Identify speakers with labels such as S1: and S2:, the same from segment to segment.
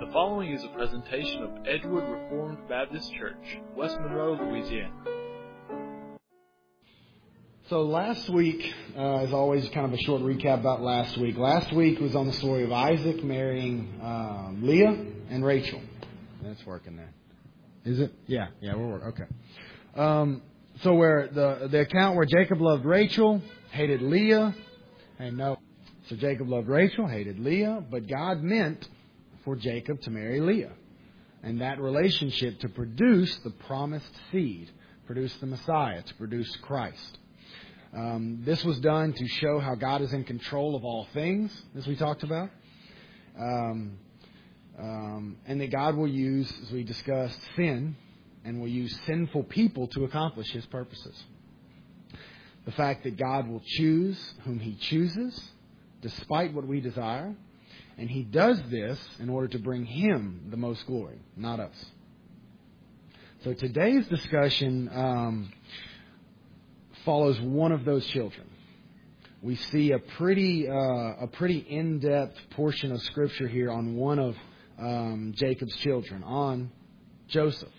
S1: The following is a presentation of Edgewood Reformed Baptist Church, West Monroe, Louisiana.
S2: So last week, as always, kind of a short recap about last week. Last week was on the story of Isaac marrying Leah and Rachel. That's working there. Is it? Yeah, we're working. Okay. So where the account where Jacob loved Rachel, hated Leah. Hey, no. So Jacob loved Rachel, hated Leah, but God meant for Jacob to marry Leah. And that relationship to produce the promised seed, produce the Messiah, to produce Christ. This was done to show how God is in control of all things, as we talked about. And that God will use, as we discussed, sin, and will use sinful people to accomplish His purposes. The fact that God will choose whom He chooses, despite what we desire. And He does this in order to bring Him the most glory, not us. So today's discussion follows one of those children. We see a pretty in-depth portion of Scripture here on one of Jacob's children, on Joseph,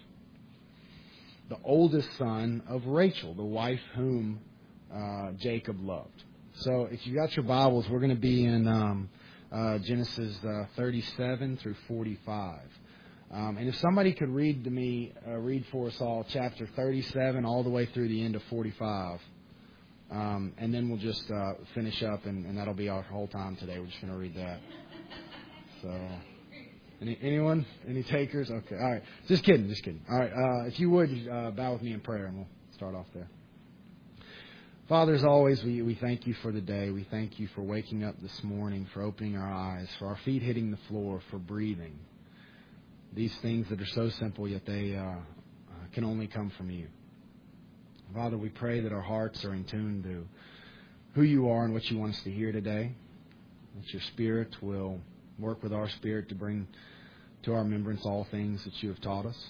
S2: the oldest son of Rachel, the wife whom Jacob loved. So if you got your Bibles, we're going to be in Genesis 37 through 45. And if somebody could read for us all chapter 37 all the way through the end of 45. And then we'll just finish up, and that'll be our whole time today. We're just going to read that. So, anyone? Any takers? Okay, all right. Just kidding. All right, if you would, bow with me in prayer, and we'll start off there. Father, as always, we thank You for the day. We thank You for waking up this morning, for opening our eyes, for our feet hitting the floor, for breathing. These things that are so simple, yet they can only come from You. Father, we pray that our hearts are in tune to who You are and what You want us to hear today. That Your Spirit will work with our spirit to bring to our remembrance all things that You have taught us.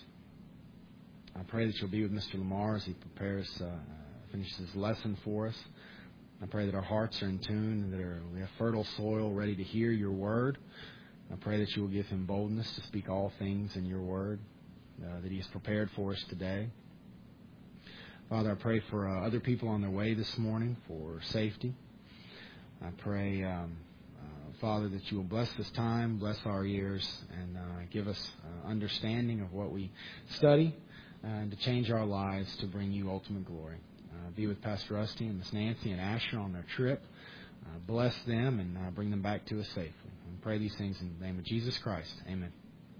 S2: I pray that You'll be with Mr. Lamar as he finishes his lesson for us. I pray that our hearts are in tune and that we have fertile soil ready to hear Your word. I pray that You will give him boldness to speak all things in Your word that he has prepared for us today. Father, I pray for other people on their way this morning for safety. I pray, Father, that You will bless this time, bless our ears, and give us understanding of what we study and to change our lives to bring You ultimate glory. Be with Pastor Rusty and Miss Nancy and Asher on their trip. Bless them and bring them back to us safely. And pray these things in the name of Jesus Christ. Amen.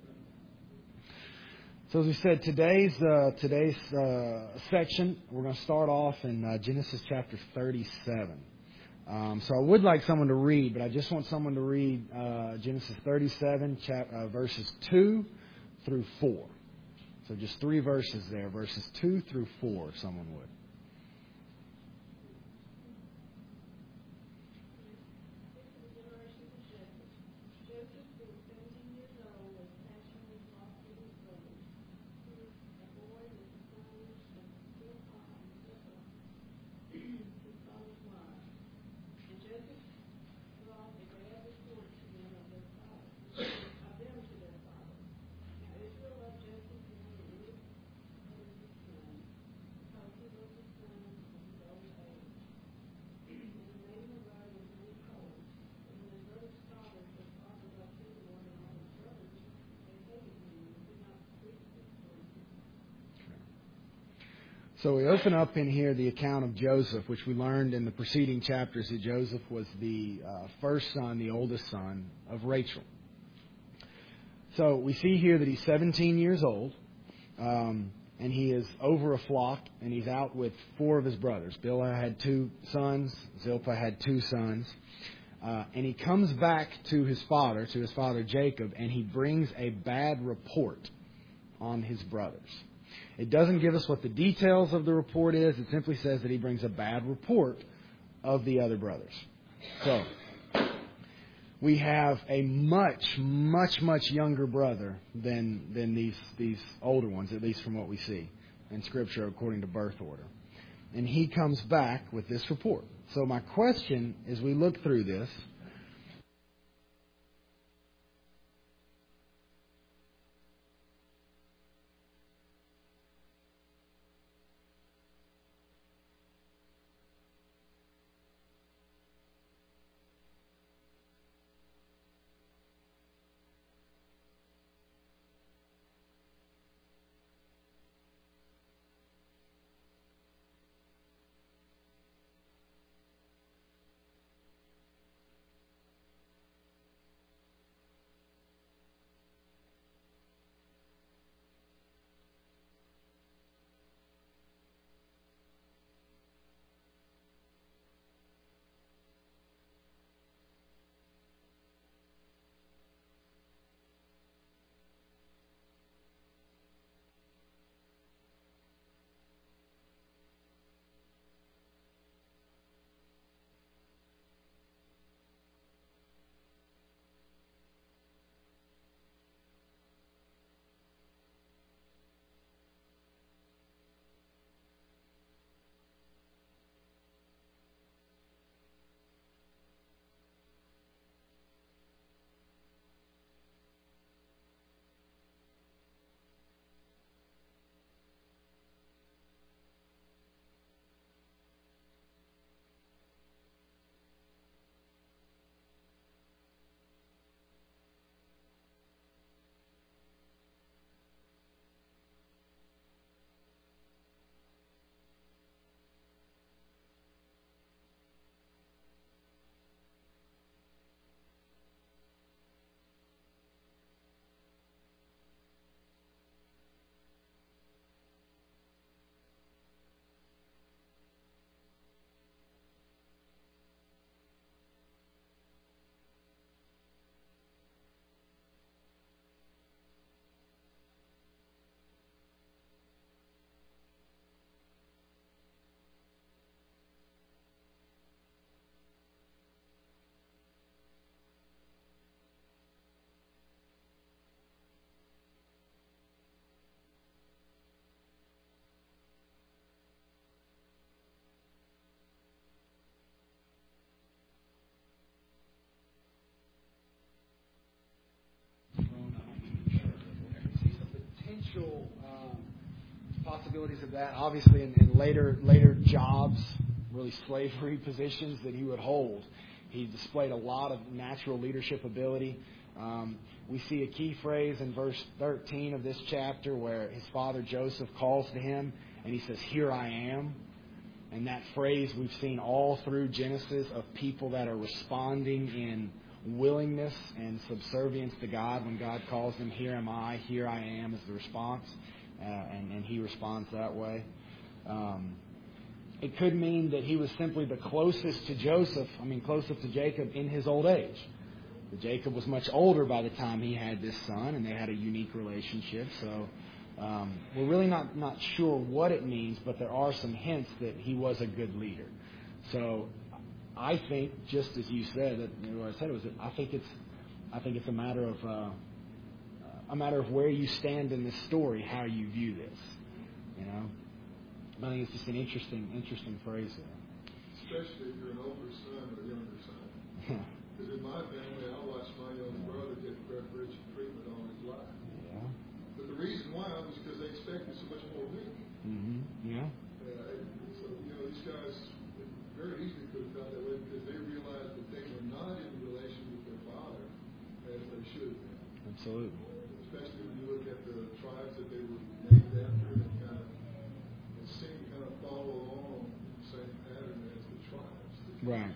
S2: So as we said, today's section, we're going to start off in Genesis chapter 37. So I would like someone to read, but I just want someone to read Genesis 37, verses 2 through 4. So just 3 verses there, verses 2 through 4, if someone would. So we open up in here the account of Joseph, which we learned in the preceding chapters that Joseph was the first son, the oldest son of Rachel. So we see here that he's 17 years old, and he is over a flock, and he's out with 4 of his brothers. Bilhah had 2 sons, Zilpah had 2 sons, and he comes back to his father Jacob, and he brings a bad report on his brothers. It doesn't give us what the details of the report is. It simply says that he brings a bad report of the other brothers. So, we have a much younger brother than these older ones, at least from what we see in Scripture according to birth order. And he comes back with this report. So my question as we look through this possibilities of that. Obviously, in later jobs, really slavery positions that he would hold, he displayed a lot of natural leadership ability. We see a key phrase in verse 13 of this chapter where his father Joseph calls to him and he says, "Here I am." And that phrase we've seen all through Genesis of people that are responding in willingness and subservience to God. When God calls them, "Here am I, here I am," is the response. And he responds that way. It could mean that he was simply the closest to closest to Jacob in his old age. Jacob was much older by the time he had this son, and they had a unique relationship. So we're really not sure what it means, but there are some hints that he was a good leader. So I think, just as you said, I think it's a matter of where you stand in this story, how you view this. I think it's just an interesting phrase there.
S3: Especially if you're an older son or a younger son. Because in my family, I watched my younger brother get preferential treatment all his life.
S2: Yeah.
S3: But the reason why was because they expected so much more of me.
S2: Mm-hmm. Yeah.
S3: So, these guys very easily could have felt that way because they realized that they were not in relation with their father as they should have been.
S2: Absolutely.
S3: Especially when you look at the tribes that they were named after and seem to follow along the same pattern as the tribes.
S2: Right.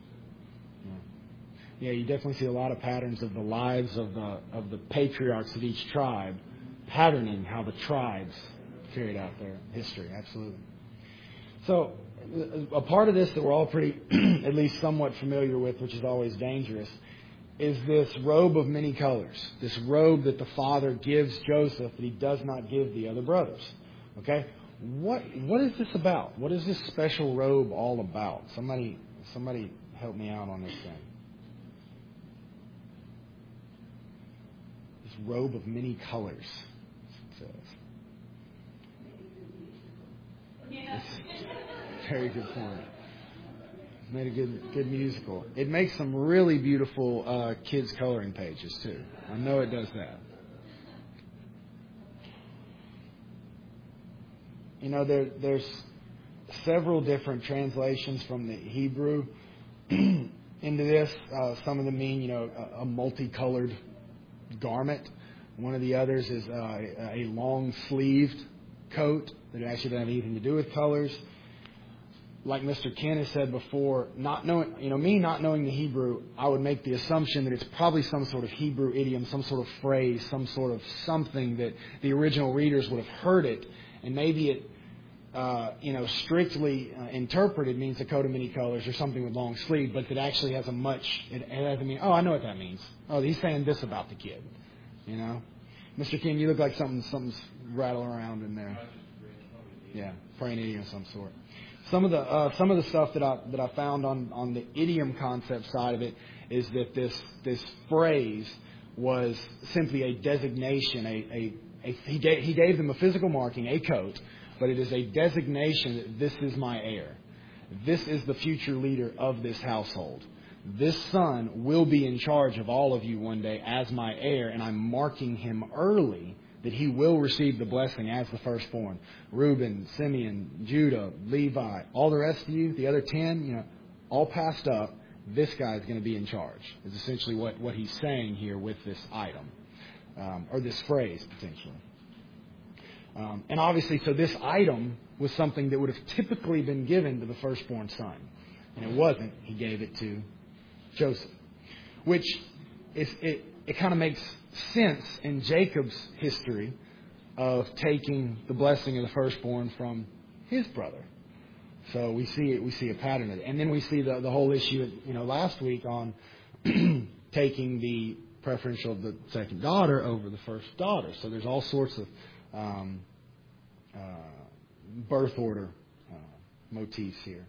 S2: Yeah, you definitely see a lot of patterns of the lives of the patriarchs of each tribe patterning how the tribes carried out their history. Absolutely. So a part of this that we're all pretty, at least somewhat familiar with, which is always dangerous, is this robe of many colors. This robe that the father gives Joseph that he does not give the other brothers. Okay? What is this about? What is this special robe all about? Somebody help me out on this thing. This robe of many colors, it says. Very good point. Made a good musical. It makes some really beautiful kids coloring pages too. I know it does that. There's several different translations from the Hebrew into this. Some of them mean, a multicolored garment. One of the others is a long-sleeved coat that actually doesn't have anything to do with colors. Like Mr. Ken has said before, not knowing the Hebrew, I would make the assumption that it's probably some sort of Hebrew idiom, some sort of phrase, some sort of something that the original readers would have heard it, and maybe it, strictly interpreted means a coat of many colors or something with long sleeve, but that actually has it doesn't mean, I know what that means. Oh, he's saying this about the kid, Mr. Ken, you look like something's rattling around in there. Yeah, praying idiom of some sort. Some of the stuff that I found on the idiom concept side of it is that this phrase was simply a designation. He gave them a physical marking, a coat, but it is a designation that this is my heir. This is the future leader of this household. This son will be in charge of all of you one day as my heir, and I'm marking him early that he will receive the blessing as the firstborn. Reuben, Simeon, Judah, Levi, all the rest of you, the other 10, all passed up. This guy is going to be in charge. Is essentially what he's saying here with this item, or this phrase potentially. And obviously, so this item was something that would have typically been given to the firstborn son, and it wasn't. He gave it to Joseph, which it kind of makes sense in Jacob's history of taking the blessing of the firstborn from his brother. So we see a pattern of it. And then we see the whole issue, last week on taking the preferential of the second daughter over the first daughter. So there's all sorts of birth order motifs here.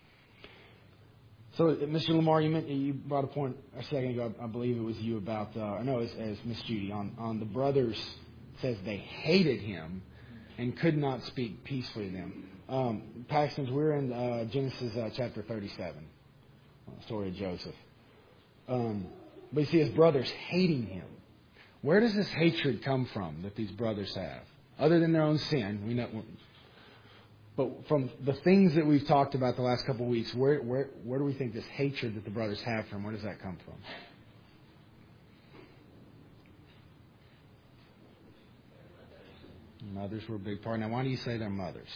S2: So, Mr. Lamar, you brought a point a second ago. I believe it was you about, as Miss Judy on the brothers. Says they hated him and could not speak peacefully to them. Paxton's, we're in Genesis chapter 37, the story of Joseph. But you see his brothers hating him. Where does this hatred come from that these brothers have? Other than their own sin, we know But from the things that we've talked about the last couple of weeks, where do we think this hatred that the brothers have from? Where does that come from? Mothers were a big part. Now, why do you say they're mothers?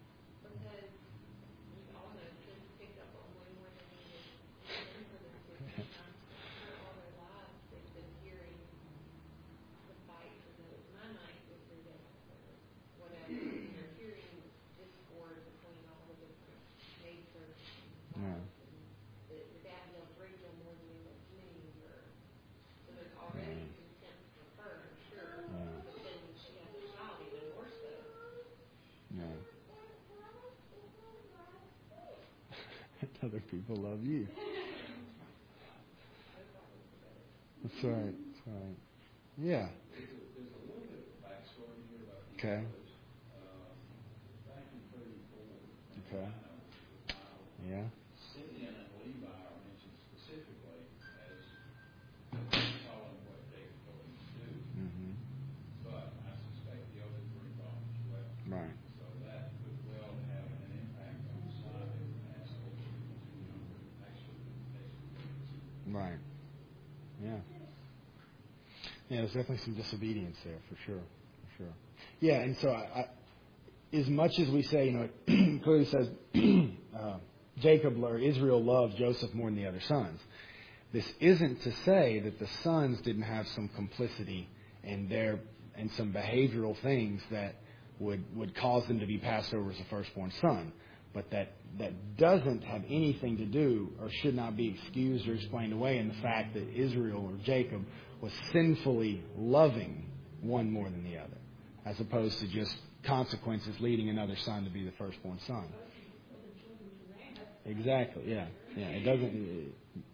S2: Other people love you. That's right. That's right. Yeah.
S3: There's a little bit of backstory here about
S2: Okay.
S3: back in 34.
S2: Okay. Yeah.
S3: Simeon and Levi are mentioned specifically as following what Jacob told them to do.
S2: Mm-hmm.
S3: But I suspect the other three daughters as well.
S2: Right.
S3: So that could well have an impact on the son that has
S2: Right. Yeah. Yeah, there's definitely some disobedience there, for sure. For sure. Yeah, and so I as much as we say, it clearly says Jacob or Israel loved Joseph more than the other sons. This isn't to say that the sons didn't have some complicity in and some behavioral things that would cause them to be passed over as a firstborn son. But that doesn't have anything to do or should not be excused or explained away in the fact that Israel or Jacob was sinfully loving one more than the other, as opposed to just consequences leading another son to be the firstborn son. Exactly. Yeah. Yeah. It doesn't.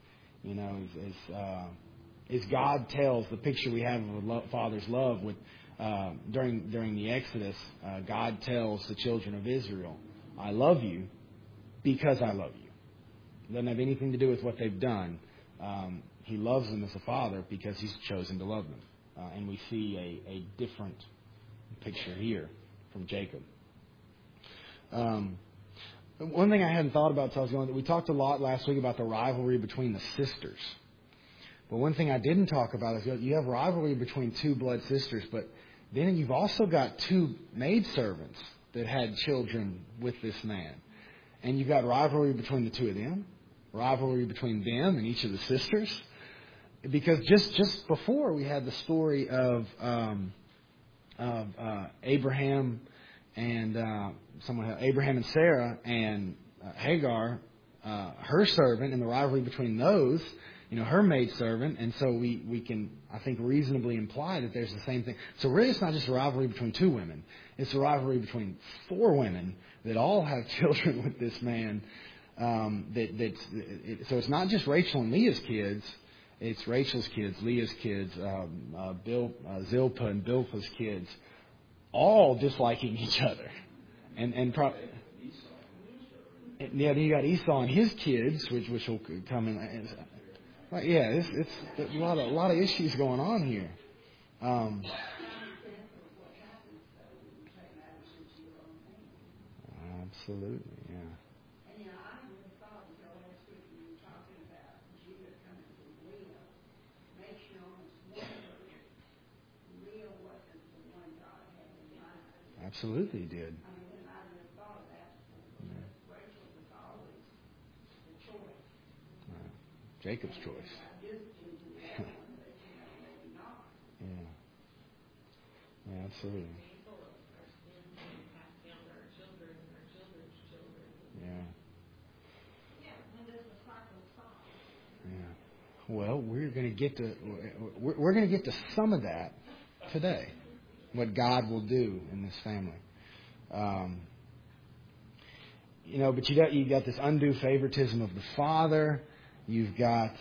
S2: As God tells the picture we have of a father's love with during the Exodus, God tells the children of Israel, I love you because I love you. It doesn't have anything to do with what they've done. He loves them as a father because he's chosen to love them. And we see a different picture here from Jacob. One thing I hadn't thought about until I was going, we talked a lot last week about the rivalry between the sisters. But one thing I didn't talk about is you have rivalry between two blood sisters, but then you've also got two maidservants that had children with this man. And you've got rivalry between the two of them, rivalry between them and each of the sisters. Because just before we had the story of Abraham and Abraham and Sarah and Hagar, her servant, and the rivalry between those, her maidservant. And so we can, I think, reasonably imply that there's the same thing. So really it's not just a rivalry between two women. It's a rivalry between four women that all have children with this man. So it's not just Rachel and Leah's kids. It's Rachel's kids, Leah's kids, Zilpah and Bilhah's kids, all disliking each other. And then you got Esau and his kids, which will come in. It's a lot of issues going on here. Absolutely, yeah. Absolutely, he did. Jacob's choice. Yeah, absolutely. Yeah. Well, we're going to get to some of that today. What God will do in this family. But you got this undue favoritism of the father. You've got,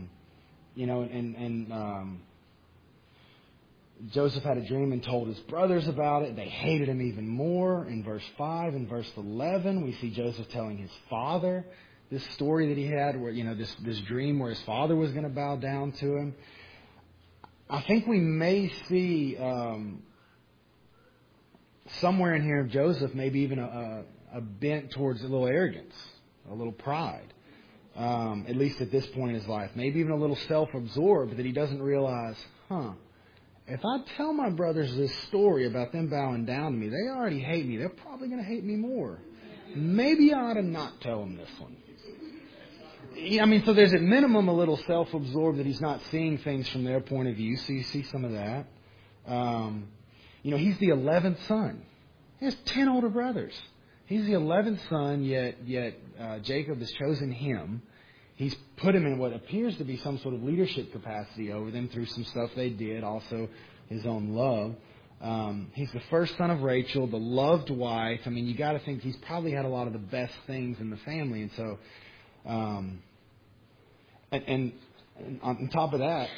S2: Joseph had a dream and told his brothers about it. They hated him even more. In verse 5 and verse 11, we see Joseph telling his father this story that he had, where this dream where his father was going to bow down to him. I think we may see somewhere in here of Joseph, maybe even a bent towards a little arrogance, a little pride, at least at this point in his life. Maybe even a little self-absorbed that he doesn't realize, if I tell my brothers this story about them bowing down to me, they already hate me. They're probably going to hate me more. Maybe I ought to not tell them this one. I mean, so there's at minimum a little self-absorbed that he's not seeing things from their point of view. So you see some of that. He's the 11th son. He has 10 older brothers. He's the 11th son, yet Jacob has chosen him. He's put him in what appears to be some sort of leadership capacity over them through some stuff they did, also his own love. He's the first son of Rachel, the loved wife. I mean, you got to think he's probably had a lot of the best things in the family. And so, and on top of that,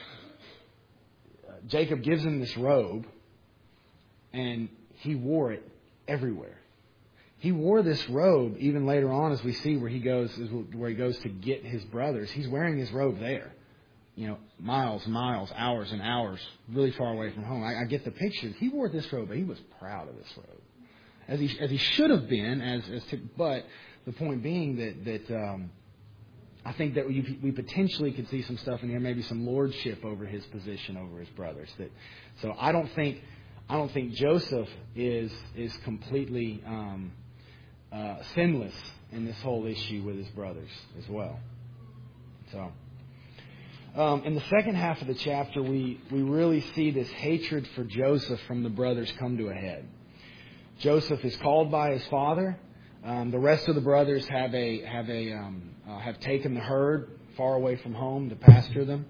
S2: Jacob gives him this robe, and he wore it everywhere. He wore this robe even later on, as we see where he goes to get his brothers. He's wearing his robe there, miles and miles, hours and hours, really far away from home. I get the picture. He wore this robe, but he was proud of this robe, as he should have been. But the point being that I think that we potentially could see some stuff in here, maybe some lordship over his position over his brothers. So I don't think Joseph is completely sinless in this whole issue with his brothers as well. So, in the second half of the chapter, we really see this hatred for Joseph from the brothers come to a head. Joseph is called by his father. The rest of the brothers have taken the herd far away from home to pasture them,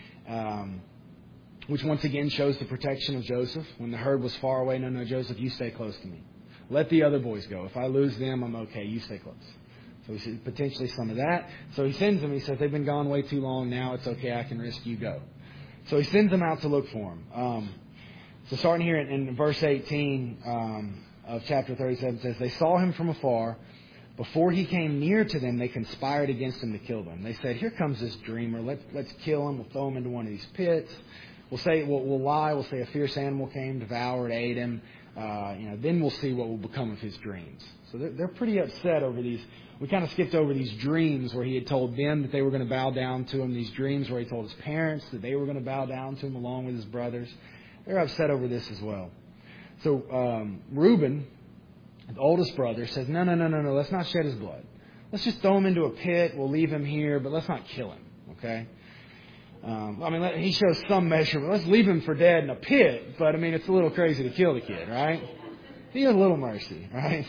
S2: which once again shows the protection of Joseph. When the herd was far away, no, Joseph, you stay close to me. Let the other boys go. If I lose them, I'm okay. You stay close. So we see potentially some of that. So he sends them. He says, they've been gone way too long. Now it's okay. I can risk you go. So he sends them out to look for him. So starting here in verse 18 of chapter 37, it says, they saw him from afar. Before he came near to them, they conspired against him to kill him. They said, here comes this dreamer. Let's kill him. We'll throw him into one of these pits. We'll lie. We'll say a fierce animal came, devoured, ate him. Then we'll see what will become of his dreams. So they're pretty upset over these. We kind of skipped over these dreams where he had told them that they were going to bow down to him. These dreams where he told his parents that they were going to bow down to him along with his brothers. They're upset over this as well. So Reuben, the oldest brother, says, no, let's not shed his blood. Let's just throw him into a pit. We'll leave him here, but let's not kill him. Okay? He shows some measure, but let's leave him for dead in a pit. But, it's a little crazy to kill the kid, right? He has a little mercy, right?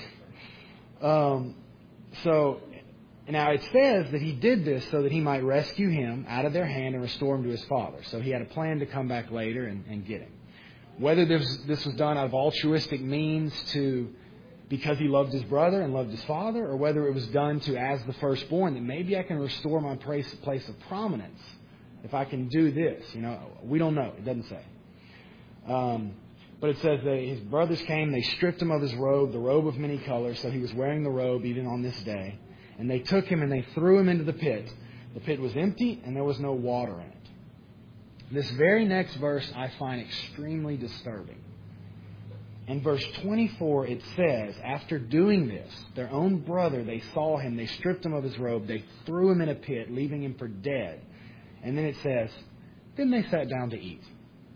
S2: So, now it says that he did this so that he might rescue him out of their hand and restore him to his father. So he had a plan to come back later and get him. Whether this was done out of altruistic means because he loved his brother and loved his father, or whether it was done as the firstborn, that maybe I can restore my place of prominence if I can do this. We don't know. It doesn't say. But it says that his brothers came, they stripped him of his robe, the robe of many colors, so he was wearing the robe even on this day. And they took him and they threw him into the pit. The pit was empty and there was no water in it. This very next verse I find extremely disturbing. In verse 24 it says, after doing this, their own brother, they saw him, they stripped him of his robe, they threw him in a pit, leaving him for dead. And then it says, then they sat down to eat.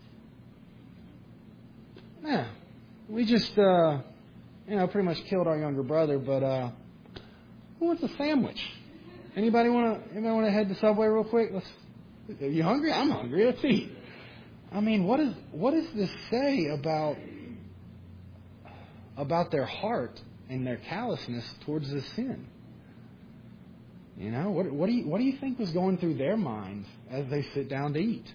S2: Yeah, we just, pretty much killed our younger brother, but who wants a sandwich? Anybody want to head to Subway real quick? Are you hungry? I'm hungry. Let's eat. What does this say about their heart and their callousness towards this sin? What do you think was going through their minds as they sit down to eat?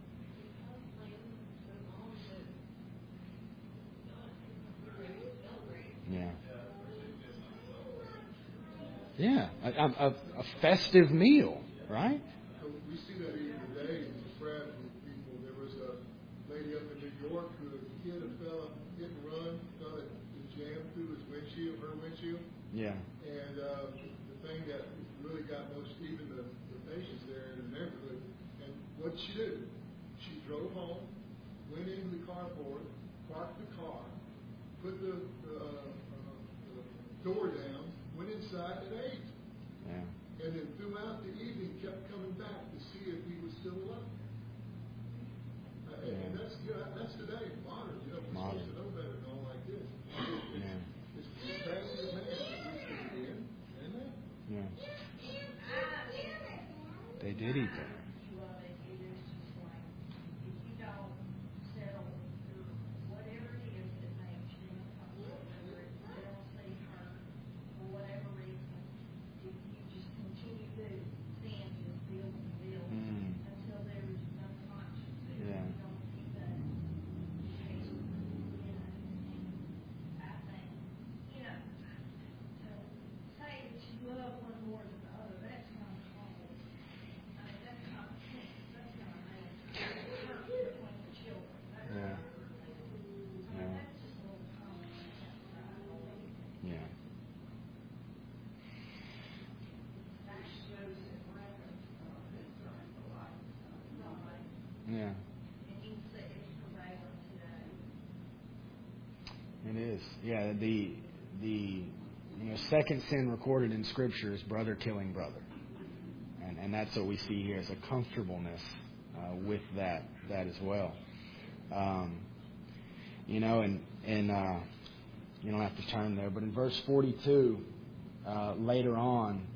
S2: Yeah, a festive meal, right?
S3: So we see that even today in the traffic with people. There was a lady up in New York who hit a fella, hit and run, fell and jammed through her windshield.
S2: Yeah. And
S3: the thing that really got most even the patients there in the neighborhood, and what did she do? She drove home, went into the carport, parked the car, put the door down, went inside and ate.
S2: Yeah.
S3: And then throughout the evening kept coming back to see if he was still alive. And that's today, modern. We're supposed to know better than all like this. It's passive man. We in and that.
S2: Yeah. They did eat that. Yeah. It is. Yeah, the second sin recorded in Scripture is brother killing brother. And that's what we see here as a comfortableness with that as well. You don't have to turn there, but in verse 42, later on,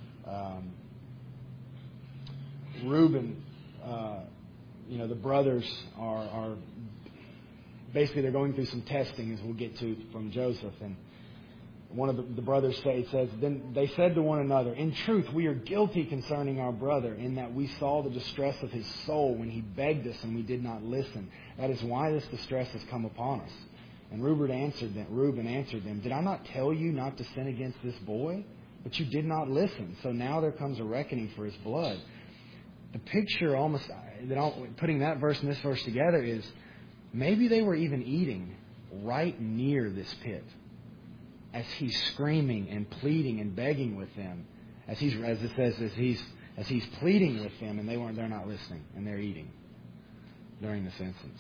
S2: Reuben, the brothers are basically they're going through some testing, as we'll get to from Joseph. And one of the brothers says, then they said to one another, "In truth, we are guilty concerning our brother, in that we saw the distress of his soul when he begged us, and we did not listen. That is why this distress has come upon us." And Reuben answered them, "Did I not tell you not to sin against this boy? But you did not listen. So now there comes a reckoning for his blood." The picture almost, putting that verse and this verse together, is maybe they were even eating right near this pit, as he's screaming and pleading and begging with them, as he's pleading with them, and they're not listening, and they're eating during this instance.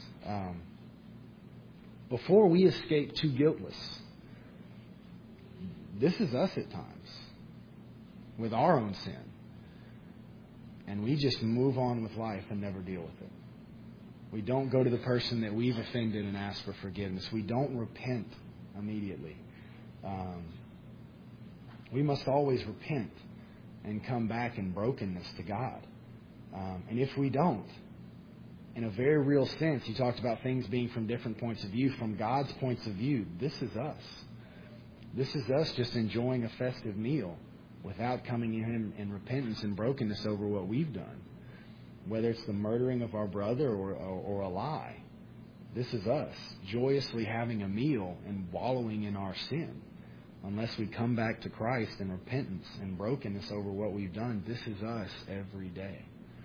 S2: Before we escape too guiltless, this is us at times with our own sin, and we just move on with life and never deal with it. We don't go to the person that we've offended and ask for forgiveness. We don't repent immediately. We must always repent and come back in brokenness to God. And if we don't, in a very real sense, he talked about things being from different points of view. From God's points of view, this is us. This is us just enjoying a festive meal without coming in repentance and brokenness over what we've done. Whether it's the murdering of our brother or a lie. This is us joyously having a meal and wallowing in our sin. Unless we come back to Christ in repentance and brokenness over what we've done, this is us every day.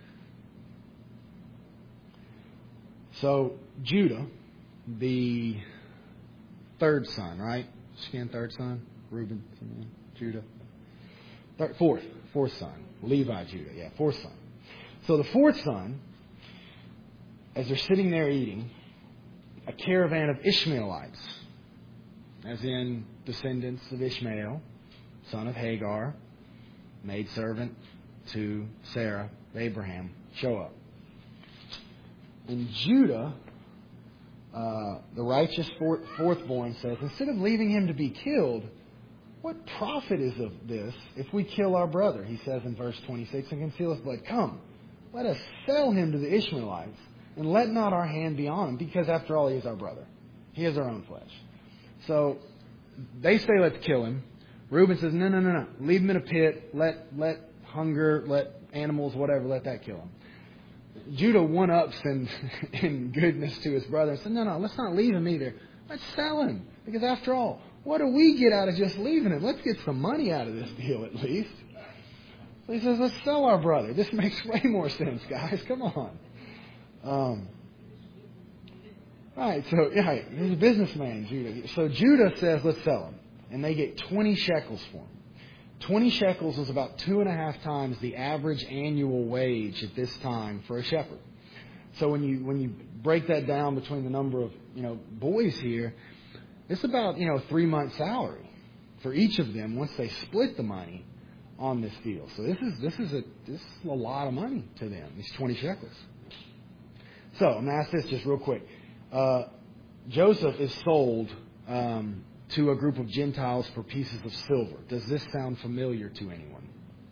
S2: So Judah, the third son, right? Third son? Reuben, Judah. Fourth son. Levi, Judah. Yeah, fourth son. So the fourth son, as they're sitting there eating, a caravan of Ishmaelites, as in descendants of Ishmael, son of Hagar, maidservant to Sarah, Abraham, show up. And Judah, the righteous fourthborn, says, instead of leaving him to be killed, what profit is of this if we kill our brother? He says in verse 26, and conceal his blood. Come, let us sell him to the Ishmaelites, and let not our hand be on him, because after all, he is our brother. He is our own flesh. So they say, let's kill him. Reuben says, no. Leave him in a pit. Let hunger, let animals, whatever, let that kill him. Judah one-ups in goodness to his brother and said, no, let's not leave him either. Let's sell him. Because after all, what do we get out of just leaving him? Let's get some money out of this deal at least. So he says, let's sell our brother. This makes way more sense, guys. Come on. Right, so he's a businessman, Judah. So Judah says, let's sell him. And they get 20 shekels for him. 20 shekels was about 2.5 times the average annual wage at this time for a shepherd. So when you break that down between the number of boys here, it's about 3 months' salary for each of them once they split the money on this deal. So this is a lot of money to them, these 20 shekels. So I'm going to ask this just real quick. Joseph is sold to a group of Gentiles for pieces of silver. Does this sound familiar to anyone?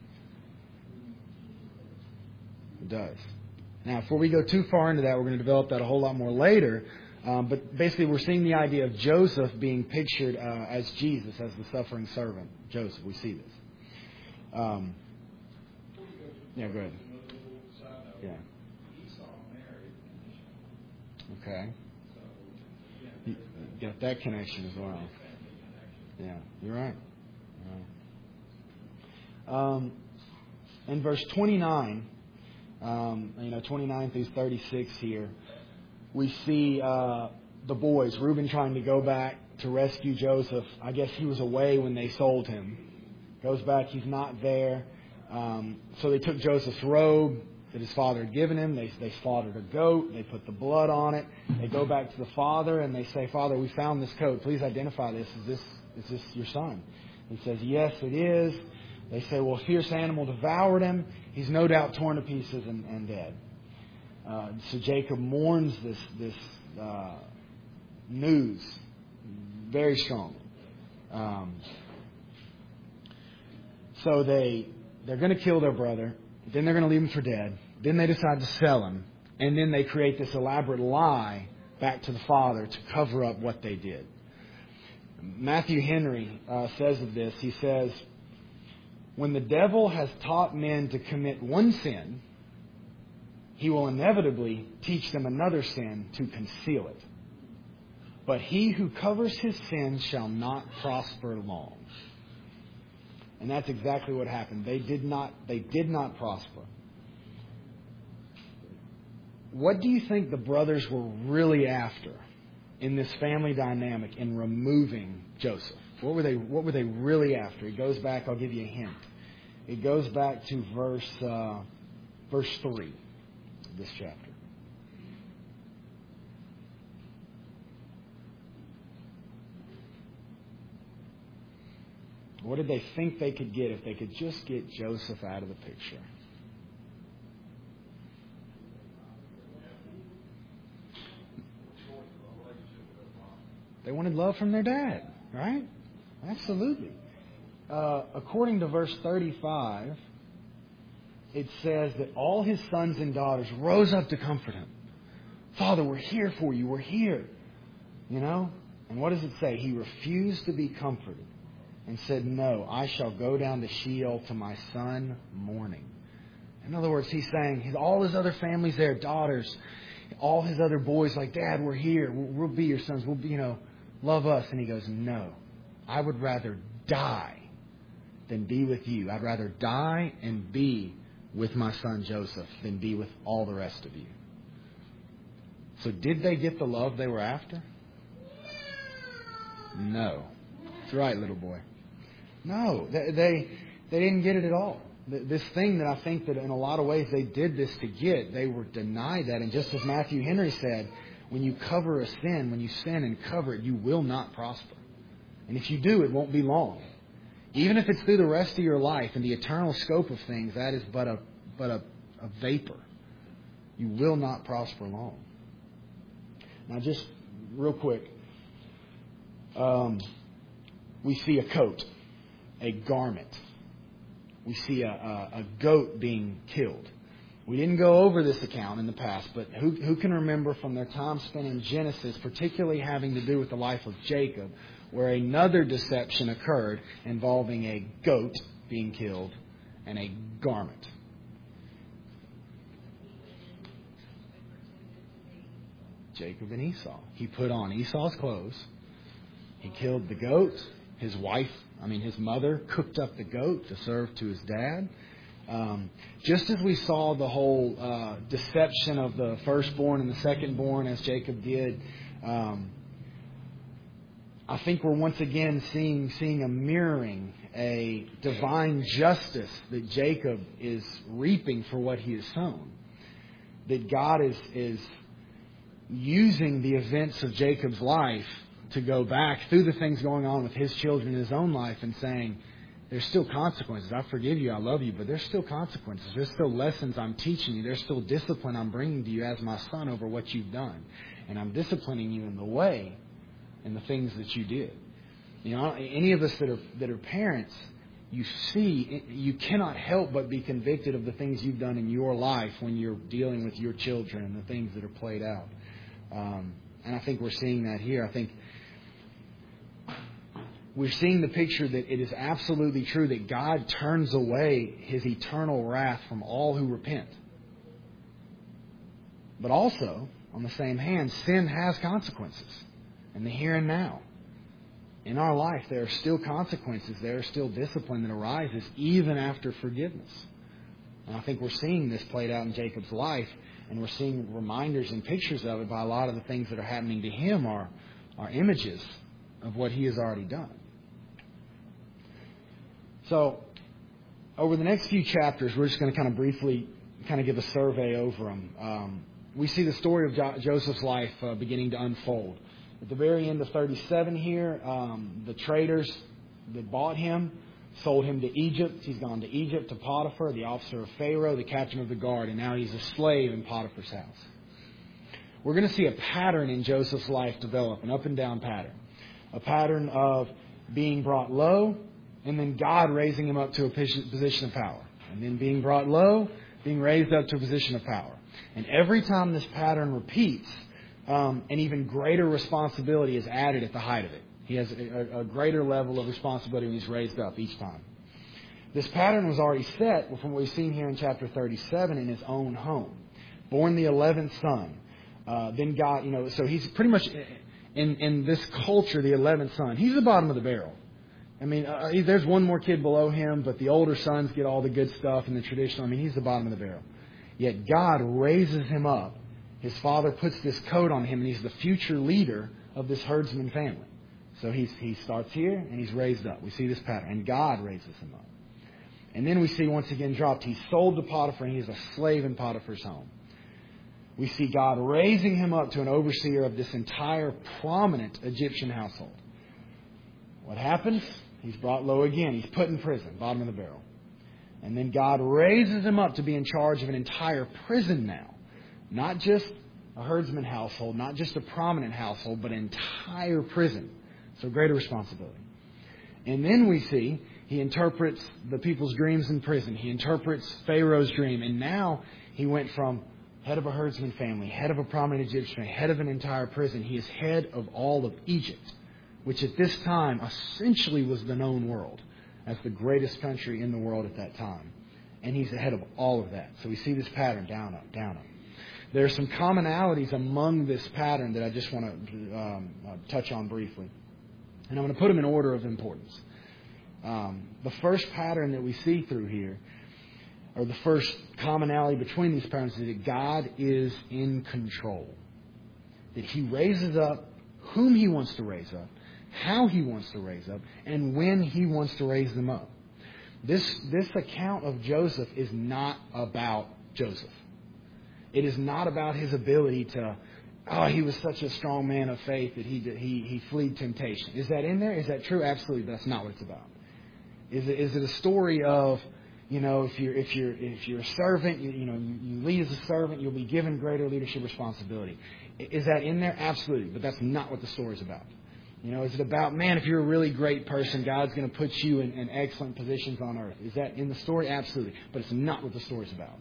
S2: It does. Now, before we go too far into that, we're going to develop that a whole lot more later. But basically, we're seeing the idea of Joseph being pictured as Jesus, as the suffering servant. Joseph, we see this. Yeah, go ahead. Yeah. Okay. You got that connection as well. Yeah, you're right. In verse 29, 29 through 36 here, we see the boys, Reuben trying to go back to rescue Joseph. I guess he was away when they sold him. Goes back, he's not there. So they took Joseph's robe that his father had given him. They slaughtered a goat. They put the blood on it. They go back to the father and they say, "Father, we found this coat. Please identify this. Is this your son?" He says, "Yes, it is." They say, "Well, a fierce animal devoured him. He's no doubt torn to pieces and dead." So Jacob mourns this news very strongly. So they're going to kill their brother. Then they're going to leave him for dead. Then they decide to sell him. And then they create this elaborate lie back to the father to cover up what they did. Matthew Henry says of this, he says, "When the devil has taught men to commit one sin, he will inevitably teach them another sin to conceal it. But he who covers his sin shall not prosper long." And that's exactly what happened. They did not prosper. What do you think the brothers were really after in this family dynamic in removing Joseph? What were they really after? It goes back, I'll give you a hint. It goes back to verse 3 of this chapter. What did they think they could get if they could just get Joseph out of the picture? They wanted love from their dad, right? Absolutely. According to verse 35, it says that all his sons and daughters rose up to comfort him. "Father, we're here for you. We're here." You know? And what does it say? He refused to be comforted and said, "No, I shall go down to Sheol to my son mourning." In other words, he's saying, all his other families there, daughters, all his other boys, like, "Dad, we're here. We'll be your sons. We'll be, love us." And he goes, "No, I would rather die than be with you. I'd rather die and be with my son Joseph than be with all the rest of you." So did they get the love they were after? No. That's right, little boy. No, they didn't get it at all. This thing that I think that in a lot of ways they did this to get, they were denied that. And just as Matthew Henry said, when you cover a sin, when you sin and cover it, you will not prosper. And if you do, it won't be long. Even if it's through the rest of your life and the eternal scope of things, that is but a vapor. You will not prosper long. Now, just real quick, we see a coat, a garment. We see a goat being killed. We didn't go over this account in the past, but who can remember from their time spent in Genesis, particularly having to do with the life of Jacob, where another deception occurred involving a goat being killed and a garment? Jacob and Esau. He put on Esau's clothes. He killed the goat. His mother cooked up the goat to serve to his dad. Just as we saw the whole deception of the firstborn and the secondborn as Jacob did, I think we're once again seeing a mirroring, a divine justice that Jacob is reaping for what he has sown. That God is using the events of Jacob's life to go back through the things going on with his children in his own life and saying, there's still consequences. I forgive you. I love you. But there's still consequences. There's still lessons I'm teaching you. There's still discipline I'm bringing to you as my son over what you've done. And I'm disciplining you in the way and the things that you did. You know, any of us that are parents, you see, you cannot help but be convicted of the things you've done in your life when you're dealing with your children and the things that are played out. And I think we're seeing that here. I think we're seeing the picture that it is absolutely true that God turns away His eternal wrath from all who repent. But also, on the same hand, sin has consequences in the here and now. In our life, there are still consequences. There is still discipline that arises even after forgiveness. And I think we're seeing this played out in Jacob's life, and we're seeing reminders and pictures of it by a lot of the things that are happening to him are images of what he has already done. So, over the next few chapters, we're just going to kind of briefly give a survey over them. We see the story of Joseph's life beginning to unfold. At the very end of 37 here, the traders that bought him sold him to Egypt. He's gone to Egypt, to Potiphar, the officer of Pharaoh, the captain of the guard, and now he's a slave in Potiphar's house. We're going to see a pattern in Joseph's life develop, an up and down pattern. A pattern of being brought low, and then God raising him up to a position of power. And then being brought low, being raised up to a position of power. And every time this pattern repeats, an even greater responsibility is added at the height of it. He has a greater level of responsibility when he's raised up each time. This pattern was already set from what we've seen here in chapter 37 in his own home. Born the 11th son. Then God, so he's pretty much, in this culture, the 11th son. He's the bottom of the barrel. I mean, there's one more kid below him, but the older sons get all the good stuff and the traditional. I mean, he's the bottom of the barrel. Yet God raises him up. His father puts this coat on him, and he's the future leader of this herdsman family. So he starts here, and he's raised up. We see this pattern. And God raises him up. And then we see, once again, dropped. He's sold to Potiphar, and he's a slave in Potiphar's home. We see God raising him up to an overseer of this entire prominent Egyptian household. What happens? He's brought low again. He's put in prison, bottom of the barrel. And then God raises him up to be in charge of an entire prison now. Not just a herdsman household, not just a prominent household, but an entire prison. So greater responsibility. And then we see he interprets the people's dreams in prison. He interprets Pharaoh's dream. And now he went from head of a herdsman family, head of a prominent Egyptian family, head of an entire prison. He is head of all of Egypt, which at this time essentially was the known world as the greatest country in the world at that time. And he's the head of all of that. So we see this pattern, down, up, down, up. There are some commonalities among this pattern that I just want to touch on briefly. And I'm going to put them in order of importance. The first pattern that we see through here, or the first commonality between these patterns, is that God is in control. That He raises up whom He wants to raise up, how He wants to raise up, and when He wants to raise them up. This account of Joseph is not about Joseph. It is not about his ability to, he was such a strong man of faith that he fled temptation. Is that in there? Is that true? Absolutely, but that's not what it's about. Is it a story of, if you're a servant, you lead as a servant, you'll be given greater leadership responsibility. Is that in there? Absolutely, but that's not what the story is about. Is it about, if you're a really great person, God's going to put you in excellent positions on earth? Is that in the story? Absolutely, but it's not what the story is about.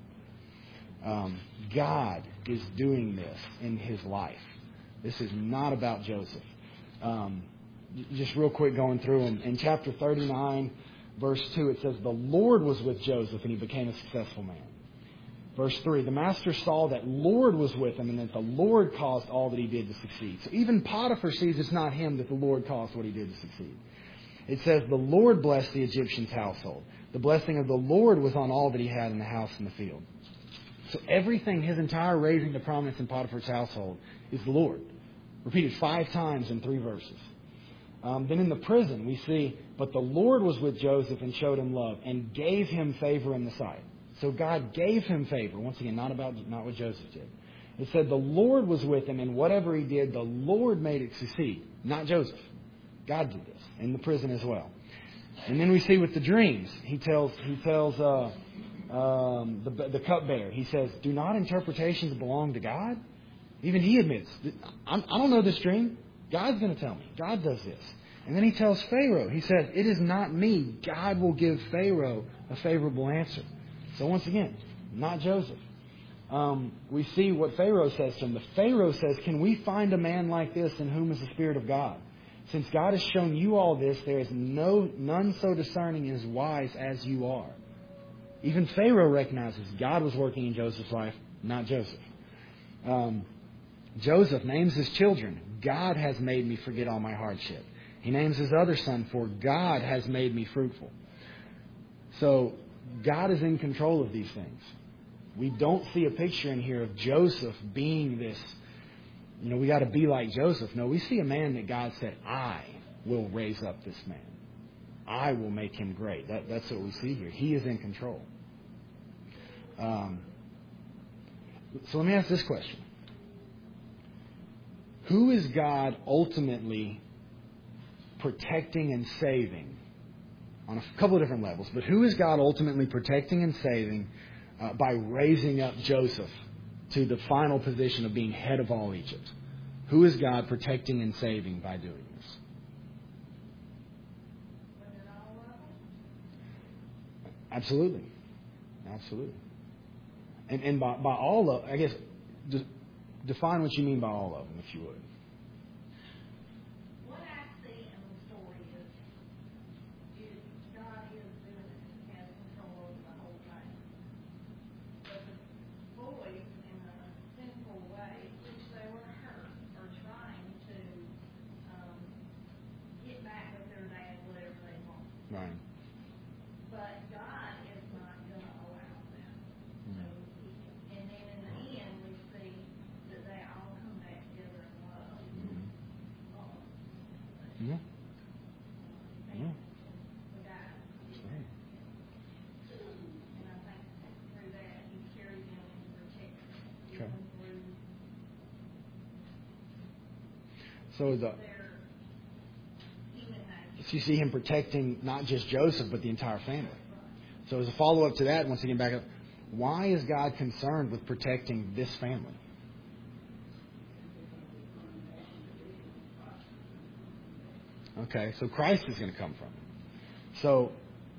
S2: God is doing this in his life. This is not about Joseph. Just real quick going through them. In chapter 39, verse 2, it says, the Lord was with Joseph and he became a successful man. Verse 3, the master saw that Lord was with him and that the Lord caused all that he did to succeed. So even Potiphar sees it's not him that the Lord caused what he did to succeed. It says, the Lord blessed the Egyptian's household. The blessing of the Lord was on all that he had in the house and the field. So everything, his entire raising to prominence in Potiphar's household is the Lord. Repeated 5 times in 3 verses. Then in the prison we see, but the Lord was with Joseph and showed him love and gave him favor in the sight. So God gave him favor. Once again, not what Joseph did. It said the Lord was with him, and whatever he did, the Lord made it succeed. Not Joseph. God did this in the prison as well. And then we see with the dreams, he tells the cupbearer, he says, do not interpretations belong to God? Even he admits, I don't know this dream. God's going to tell me. God does this. And then he tells Pharaoh, he says, it is not me. God will give Pharaoh a favorable answer. So once again, not Joseph. We see what Pharaoh says to him. The Pharaoh says, can we find a man like this in whom is the Spirit of God? Since God has shown you all this, there is none so discerning and as wise as you are. Even Pharaoh recognizes God was working in Joseph's life, not Joseph. Joseph names his children, God has made me forget all my hardship. He names his other son, for God has made me fruitful. So God is in control of these things. We don't see a picture in here of Joseph being this, we got to be like Joseph. No, we see a man that God said, I will raise up this man. I will make him great. That's what we see here. He is in control. So let me ask this question. Who is God ultimately protecting and saving on a couple of different levels? But who is God ultimately protecting and saving by raising up Joseph to the final position of being head of all Egypt? Who is God protecting and saving by doing this? Absolutely. And by all of, I guess, define what you mean by all of them, if you would.
S4: What I see in the story is God is doing it and has control over the whole thing. But the boys, in a sinful way, which they were hurt, are trying to get back with their dad, whatever they want.
S2: Right.
S4: But God is not going to allow them. So, and then in the end, we see that they all come back together in love.
S2: Yeah.
S4: Yeah. The God. And I think through that, He carried them and protected them.
S2: Okay.
S4: Through
S2: So
S4: their human nature.
S2: so you see him protecting not just Joseph, but the entire family. So as a follow-up to that, once again, back up, why is God concerned with protecting this family? Okay, so Christ is going to come from it. So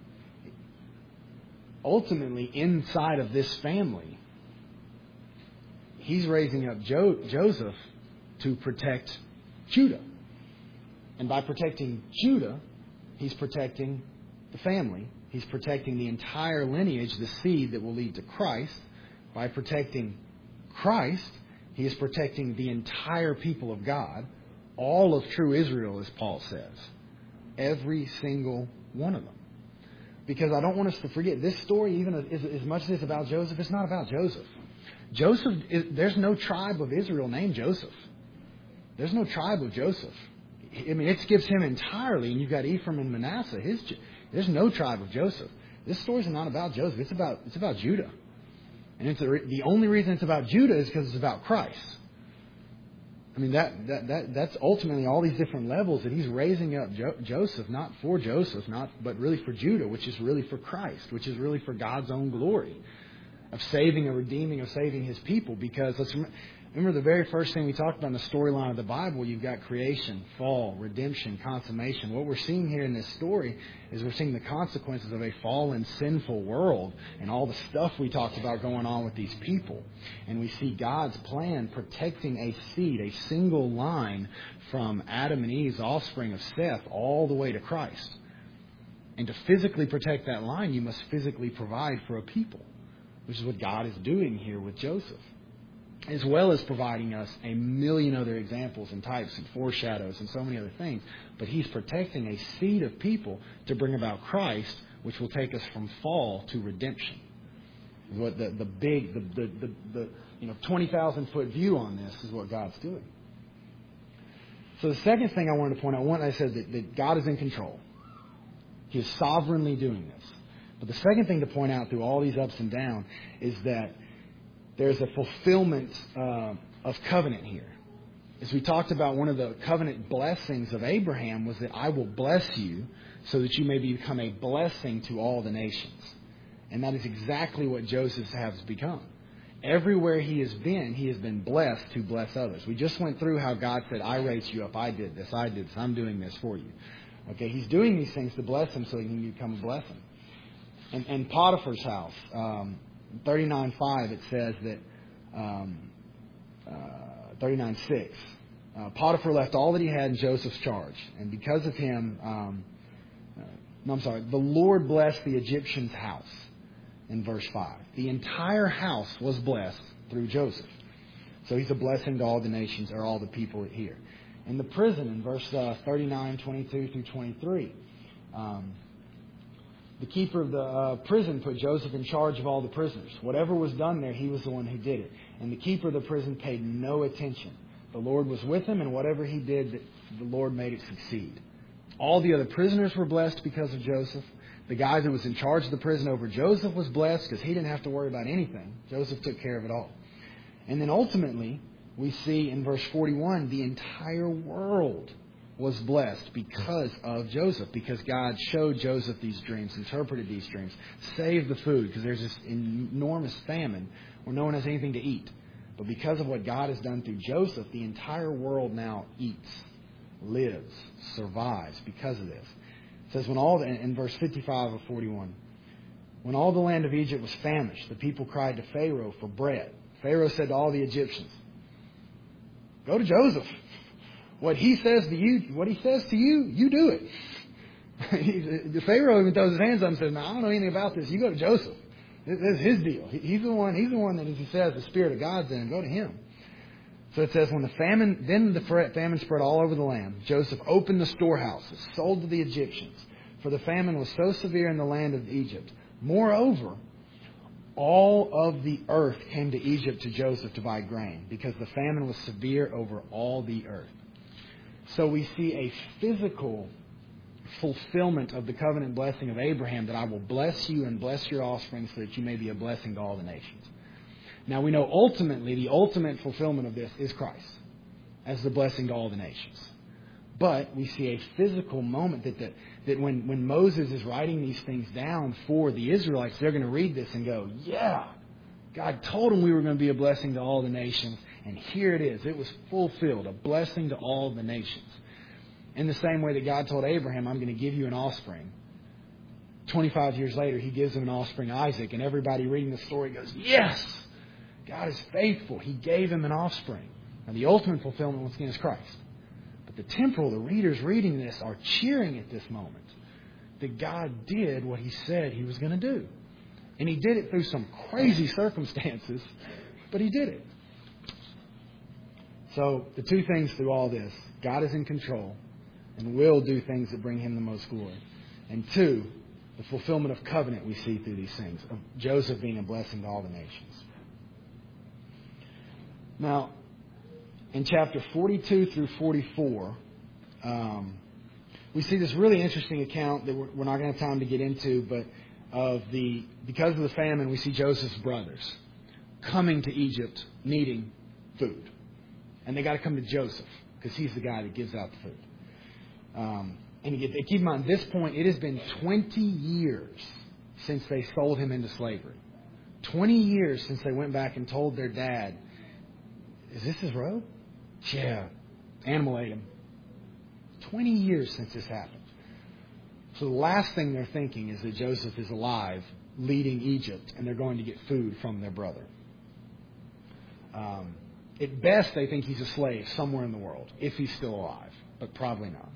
S2: ultimately, inside of this family, He's raising up Joseph to protect Judah. And by protecting Judah, He's protecting the family. He's protecting the entire lineage, the seed that will lead to Christ. By protecting Christ, He is protecting the entire people of God, all of true Israel, as Paul says. Every single one of them. Because I don't want us to forget, this story, even as much as it's about Joseph, it's not about Joseph. There's no tribe of Israel named Joseph. There's no tribe of Joseph. I mean, it skips him entirely, and you've got Ephraim and Manasseh. There's no tribe of Joseph. This story's not about Joseph. It's about Judah. And the only reason it's about Judah is because it's about Christ. I mean, that's ultimately all these different levels that He's raising up Joseph, not for Joseph, but really for Judah, which is really for Christ, which is really for God's own glory of saving and redeeming, of saving His people. Because let's remember the very first thing we talked about in the storyline of the Bible, you've got creation, fall, redemption, consummation. What we're seeing here in this story is we're seeing the consequences of a fallen, sinful world and all the stuff we talked about going on with these people. And we see God's plan protecting a seed, a single line from Adam and Eve's offspring of Seth all the way to Christ. And to physically protect that line, you must physically provide for a people, which is what God is doing here with Joseph, as well as providing us a million other examples and types and foreshadows and so many other things. But He's protecting a seed of people to bring about Christ, which will take us from fall to redemption. What the 20,000 foot view on this is what God's doing. So the second thing I wanted to point out, I said that God is in control. He is sovereignly doing this. But the second thing to point out through all these ups and downs is that there's a fulfillment of covenant here. As we talked about, one of the covenant blessings of Abraham was that I will bless you so that you may become a blessing to all the nations. And that is exactly what Joseph has become. Everywhere he has been blessed to bless others. We just went through how God said, I raised you up, I did this, I'm doing this for you. Okay, he's doing these things to bless them so he can become a blessing. And Potiphar's house, 39:5, it says that, 39:6, Potiphar left all that he had in Joseph's charge. And because of him, the Lord blessed the Egyptian's house in verse 5. The entire house was blessed through Joseph. So he's a blessing to all the nations, or all the people here. In the prison, in verse 39, 22 through 23, the keeper of the prison put Joseph in charge of all the prisoners. Whatever was done there, he was the one who did it. And the keeper of the prison paid no attention. The Lord was with him, and whatever he did, the Lord made it succeed. All the other prisoners were blessed because of Joseph. The guy that was in charge of the prison over Joseph was blessed because he didn't have to worry about anything. Joseph took care of it all. And then ultimately, we see in verse 41, the entire world was blessed because of Joseph, because God showed Joseph these dreams, interpreted these dreams, saved the food, because there's this enormous famine where no one has anything to eat. But because of what God has done through Joseph, the entire world now eats, lives, survives because of this. It says, in verse 55 of 41, when all the land of Egypt was famished, the people cried to Pharaoh for bread. Pharaoh said to all the Egyptians, go to Joseph. What he says to you, you do it. The Pharaoh even throws his hands up and says, no, I don't know anything about this. You go to Joseph. This is his deal. He's the one that, as he says, the Spirit of God's in. Go to him. So it says, the famine spread all over the land. Joseph opened the storehouses, sold to the Egyptians, for the famine was so severe in the land of Egypt. Moreover, all of the earth came to Egypt to Joseph to buy grain, because the famine was severe over all the earth. So we see a physical fulfillment of the covenant blessing of Abraham, that I will bless you and bless your offspring so that you may be a blessing to all the nations. Now we know ultimately the ultimate fulfillment of this is Christ as the blessing to all the nations. But we see a physical moment that when Moses is writing these things down for the Israelites, they're going to read this and go, yeah, God told them we were going to be a blessing to all the nations. And here it is. It was fulfilled, a blessing to all the nations. In the same way that God told Abraham, I'm going to give you an offspring. 25 years later, he gives him an offspring, Isaac. And everybody reading the story goes, yes, God is faithful. He gave him an offspring. And the ultimate fulfillment, once again, is Christ. But the temporal, the readers reading this are cheering at this moment that God did what he said he was going to do. And he did it through some crazy circumstances, but he did it. So the two things through all this, God is in control and will do things that bring him the most glory. And two, the fulfillment of covenant we see through these things, of Joseph being a blessing to all the nations. Now, in chapter 42 through 44, we see this really interesting account that we're not going to have time to get into, but because of the famine, we see Joseph's brothers coming to Egypt needing food. And they got to come to Joseph because he's the guy that gives out the food. And keep in mind, at this point, it has been 20 years since they sold him into slavery. 20 years since they went back and told their dad, is this his robe? Yeah. Animal ate him. 20 years since this happened. So the last thing they're thinking is that Joseph is alive, leading Egypt, and they're going to get food from their brother. At best, they think he's a slave somewhere in the world, if he's still alive, but probably not.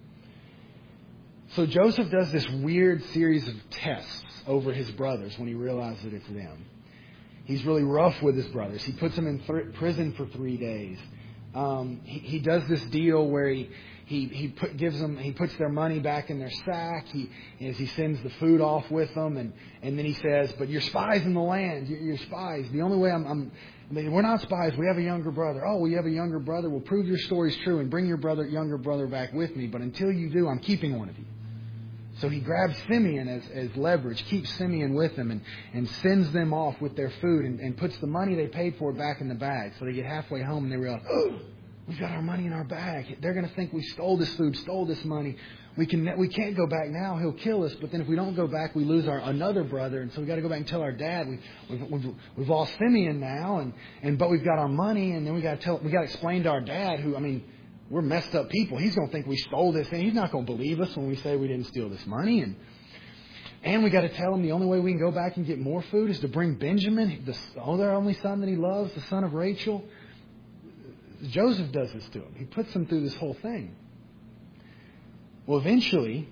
S2: So Joseph does this weird series of tests over his brothers when he realizes that it's them. He's really rough with his brothers. He puts them in prison for 3 days. He does this deal where he puts their money back in their sack. He sends the food off with them, and then he says, "But you're spies in the land. You're spies. The only way we're not spies. We have a younger brother. Oh, well, you have a younger brother. Well, prove your story's true and bring your younger brother back with me. But until you do, I'm keeping one of you." So he grabs Simeon as leverage, keeps Simeon with him, and sends them off with their food and puts the money they paid for back in the bag. So they get halfway home and they realize, oh, we've got our money in our bag. They're going to think we stole this food, stole this money. We can't go back now. He'll kill us. But then if we don't go back, we lose our another brother. And so we got to go back and tell our dad we've lost Simeon now, but we've got our money. And then we got to explain to our dad, who, I mean, we're messed up people. He's going to think we stole this thing. He's not going to believe us when we say we didn't steal this money. And we got to tell him the only way we can go back and get more food is to bring Benjamin, their only son that he loves, the son of Rachel. Joseph does this to him. He puts him through this whole thing. Well, eventually,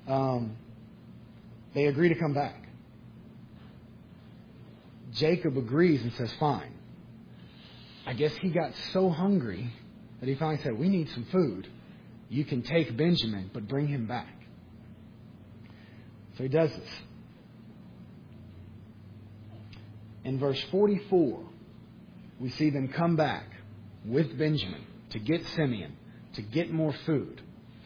S2: they agree to come back. Jacob agrees and says, fine. I guess he got so hungry that he finally said, we need some food. You can take Benjamin, but bring him back. So he does this. In verse 44, we see them come back with Benjamin to get Simeon, to get more food.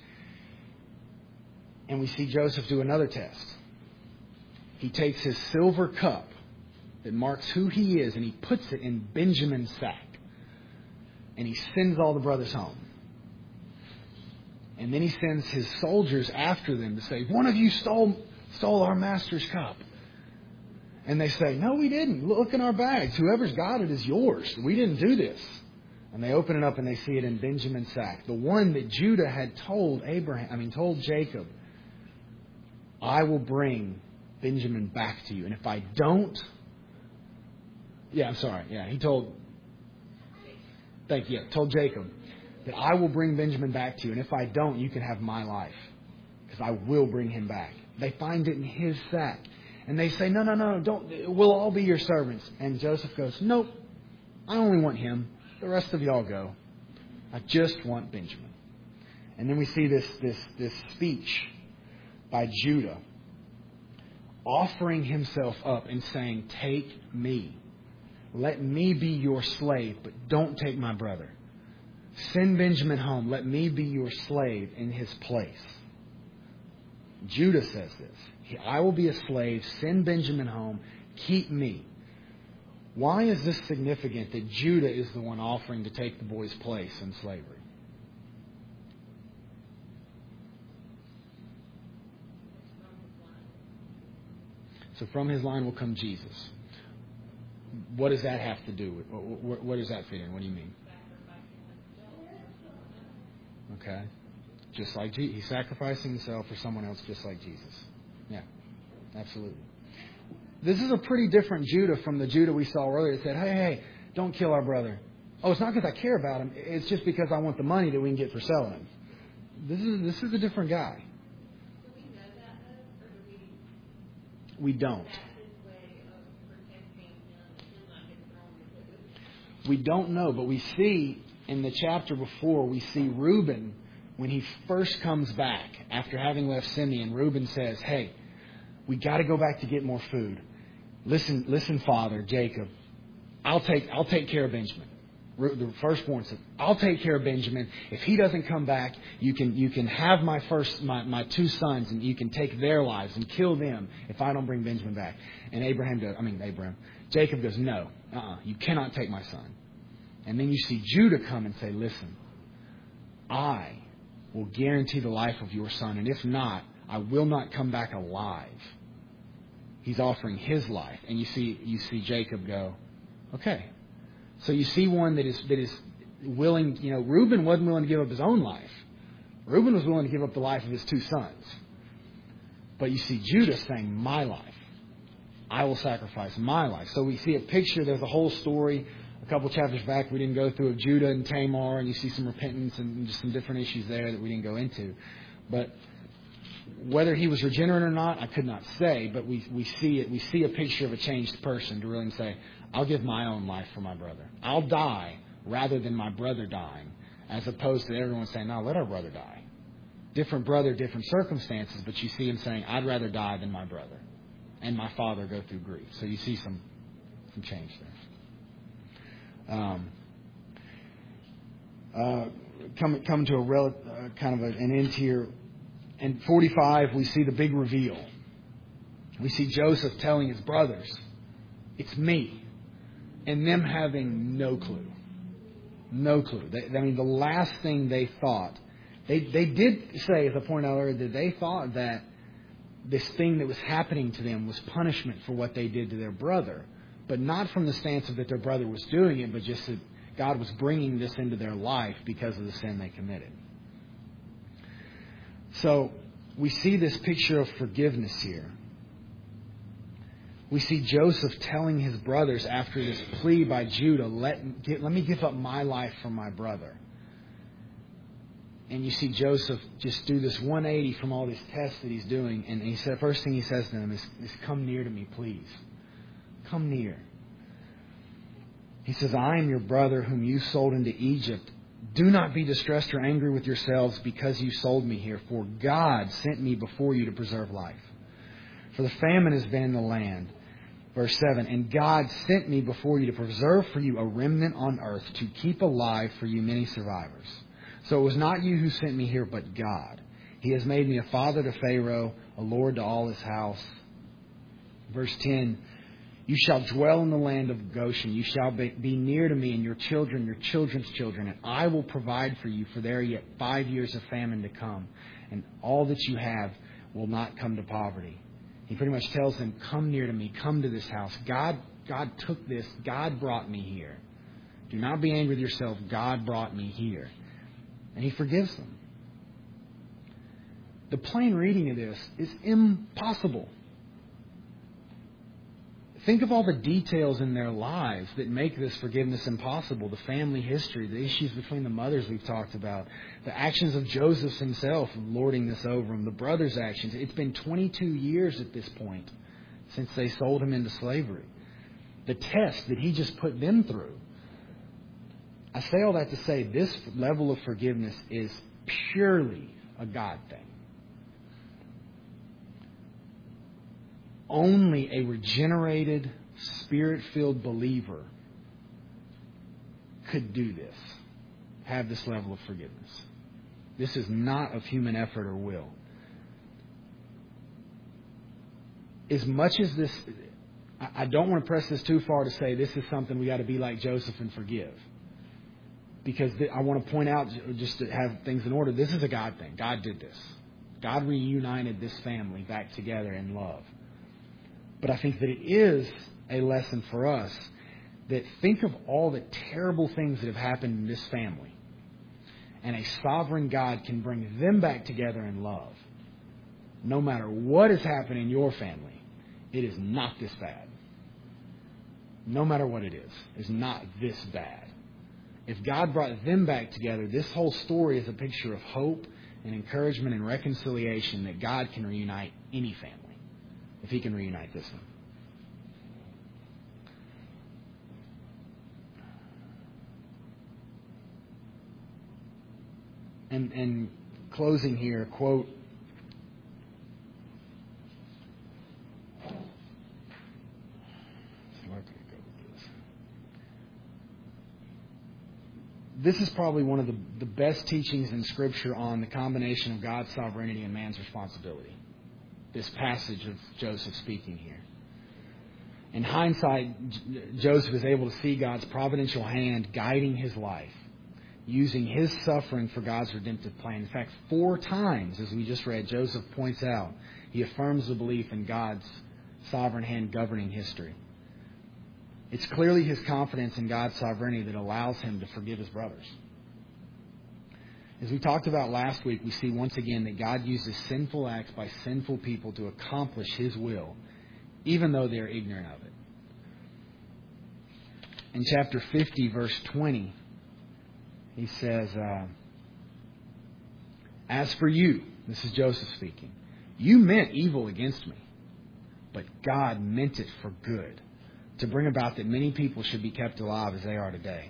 S2: And we see Joseph do another test. He takes his silver cup that marks who he is and he puts it in Benjamin's sack. And he sends all the brothers home. And then he sends his soldiers after them to say, one of you stole our master's cup. And they say, no, we didn't. Look in our bags. Whoever's got it is yours. We didn't do this. And they open it up and they see it in Benjamin's sack. The one that Judah had told Jacob, I will bring Benjamin back to you. And if I don't... he told Jacob that I will bring Benjamin back to you. And if I don't, you can have my life. Because I will bring him back. They find it in his sack. And they say, no, don't. We'll all be your servants. And Joseph goes, nope, I only want him. The rest of y'all go. I just want Benjamin. And then we see this speech by Judah offering himself up and saying, take me. Let me be your slave, but don't take my brother. Send Benjamin home. Let me be your slave in his place. Judah says this. I will be a slave. Send Benjamin home. Keep me. Why is this significant that Judah is the one offering to take the boy's place in slavery? So from his line will come Jesus. What does that have to do with? What does that fit in? What do you mean? Okay. Just like he's sacrificing himself for someone else just like Jesus. Yeah, absolutely. This is a pretty different Judah from the Judah we saw earlier that said, hey, don't kill our brother. Oh, it's not because I care about him. It's just because I want the money that we can get for selling him. This is a different guy.
S4: Do we know that, or do
S2: we don't.
S4: That's his way of protecting him not getting thrown into it?
S2: We don't know, but we see in the chapter before, we see Reuben, when he first comes back after having left Simeon, Reuben says, hey, we got to go back to get more food. Listen, Father, Jacob, I'll take care of Benjamin. The firstborn said, I'll take care of Benjamin. If he doesn't come back, you can have my two sons and you can take their lives and kill them if I don't bring Benjamin back. And Jacob goes, no, you cannot take my son. And then you see Judah come and say, listen, I will guarantee the life of your son. And if not, I will not come back alive. He's offering his life. And you see Jacob go, okay. So you see one that is willing, Reuben wasn't willing to give up his own life. Reuben was willing to give up the life of his two sons. But you see Judah saying, my life. I will sacrifice my life. So we see a picture, there's a whole story. A couple chapters back we didn't go through of Judah and Tamar, and you see some repentance and just some different issues there that we didn't go into. But whether he was regenerate or not, I could not say, but we see it. We see a picture of a changed person to really say, I'll give my own life for my brother. I'll die rather than my brother dying, as opposed to everyone saying, no, let our brother die. Different brother, different circumstances, but you see him saying, I'd rather die than my brother and my father go through grief. So you see some change there. Come to a kind of an end here. And 45, we see the big reveal. We see Joseph telling his brothers, it's me. And them having no clue. No clue. The last thing they thought, they did say, as I pointed out earlier, that they thought that this thing that was happening to them was punishment for what they did to their brother. But not from the stance of that their brother was doing it, but just that God was bringing this into their life because of the sin they committed. So we see this picture of forgiveness here. We see Joseph telling his brothers after this plea by Judah, let me give up my life for my brother. And you see Joseph just do this 180 from all these tests that he's doing. And he said, first thing he says to them is come near to me, please. Come near. He says, I am your brother whom you sold into Egypt. Do not be distressed or angry with yourselves because you sold me here. For God sent me before you to preserve life. For the famine has been in the land. Verse 7, and God sent me before you to preserve for you a remnant on earth, to keep alive for you many survivors. So it was not you who sent me here, but God. He has made me a father to Pharaoh, a lord to all his house. Verse 10, you shall dwell in the land of Goshen. You shall be near to me and your children, your children's children. And I will provide for you, for there are yet 5 years of famine to come. And all that you have will not come to poverty. He pretty much tells them, come near to me, come to this house. God took this. God brought me here. Do not be angry with yourself. God brought me here. And He forgives them. The plain reading of this is impossible. Think of all the details in their lives that make this forgiveness impossible. The family history, the issues between the mothers we've talked about, the actions of Joseph himself lording this over him, the brothers' actions. It's been 22 years at this point since they sold him into slavery. The test that he just put them through. I say all that to say this level of forgiveness is purely a God thing. Only a regenerated, Spirit-filled believer could do this, have this level of forgiveness. This is not of human effort or will. As much as this, I don't want to press this too far to say this is something we got to be like Joseph and forgive. Because I want to point out, just to have things in order, this is a God thing. God did this. God reunited this family back together in love. But I think that it is a lesson for us that think of all the terrible things that have happened in this family. And a sovereign God can bring them back together in love. No matter what has happened in your family, it is not this bad. No matter what it is, it's not this bad. If God brought them back together, this whole story is a picture of hope and encouragement and reconciliation that God can reunite any family. If He can reunite this one. And closing here, a quote. Where can I go with this? This is probably one of the best teachings in Scripture on the combination of God's sovereignty and man's responsibility. This passage of Joseph speaking here. In hindsight, Joseph is able to see God's providential hand guiding his life, using his suffering for God's redemptive plan. In fact, 4 times, as we just read, Joseph points out, he affirms the belief in God's sovereign hand governing history. It's clearly his confidence in God's sovereignty that allows him to forgive his brothers. As we talked about last week, we see once again that God uses sinful acts by sinful people to accomplish His will, even though they're ignorant of it. In chapter 50, verse 20, he says, as for you, this is Joseph speaking, you meant evil against me, but God meant it for good, to bring about that many people should be kept alive as they are today.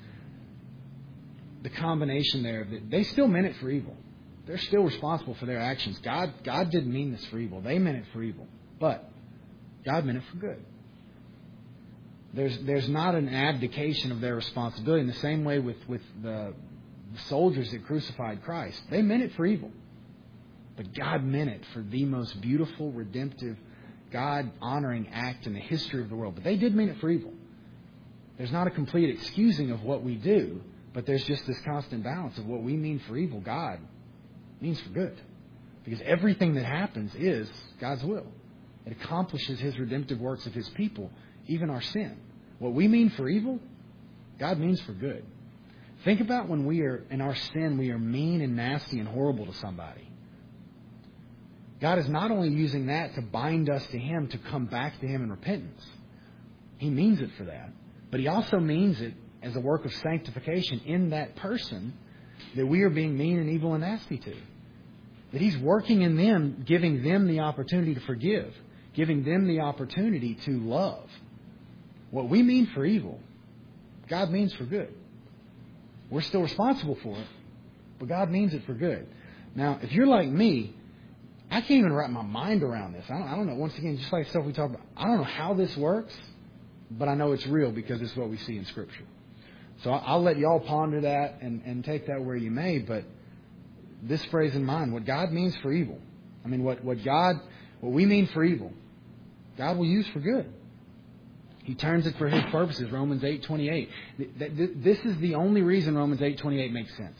S2: The combination there, they still meant it for evil. They're still responsible for their actions. God didn't mean this for evil. They meant it for evil. But God meant it for good. There's not an abdication of their responsibility in the same way with the soldiers that crucified Christ. They meant it for evil. But God meant it for the most beautiful, redemptive, God-honoring act in the history of the world. But they did mean it for evil. There's not a complete excusing of what we do, but there's just this constant balance of what we mean for evil, God means for good. Because everything that happens is God's will. It accomplishes His redemptive works of His people, even our sin. What we mean for evil, God means for good. Think about when we are, in our sin, we are mean and nasty and horrible to somebody. God is not only using that to bind us to Him, to come back to Him in repentance. He means it for that. But He also means it as a work of sanctification in that person that we are being mean and evil and nasty to. That He's working in them, giving them the opportunity to forgive, giving them the opportunity to love. What we mean for evil, God means for good. We're still responsible for it, but God means it for good. Now, if you're like me, I can't even wrap my mind around this. I don't know. Once again, just like stuff we talk about, I don't know how this works, but I know it's real because it's what we see in Scripture. So I'll let y'all ponder that and take that where you may, but this phrase in mind, what God means for evil. I mean, what we mean for evil, God will use for good. He turns it for His purposes, Romans 8:28. This is the only reason Romans 8:28 makes sense.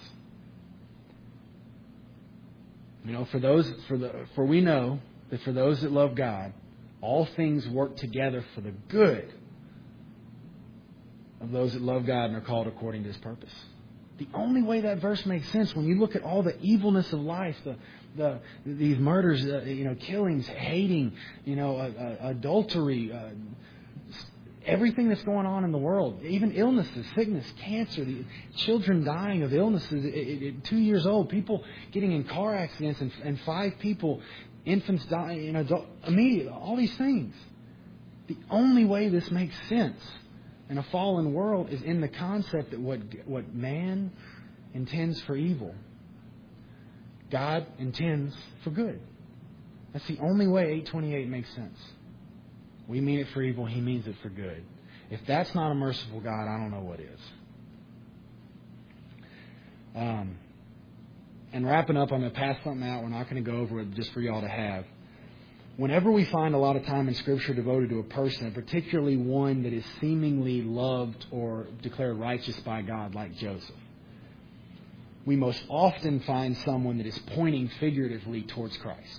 S2: You know, for we know that for those that love God, all things work together for the good of those that love God and are called according to His purpose. The only way that verse makes sense, when you look at all the evilness of life, these murders, killings, hating, adultery, everything that's going on in the world, even illnesses, sickness, cancer, the children dying of illnesses at 2 years old, people getting in car accidents, and 5 people, infants dying, immediately, all these things. The only way this makes sense in a fallen world is in the concept that what man intends for evil, God intends for good. That's the only way 8:28 makes sense. We mean it for evil, He means it for good. If that's not a merciful God, I don't know what is. And wrapping up, I'm going to pass something out. We're not going to go over it just for y'all to have. Whenever we find a lot of time in Scripture devoted to a person, particularly one that is seemingly loved or declared righteous by God, like Joseph, we most often find someone that is pointing figuratively towards Christ.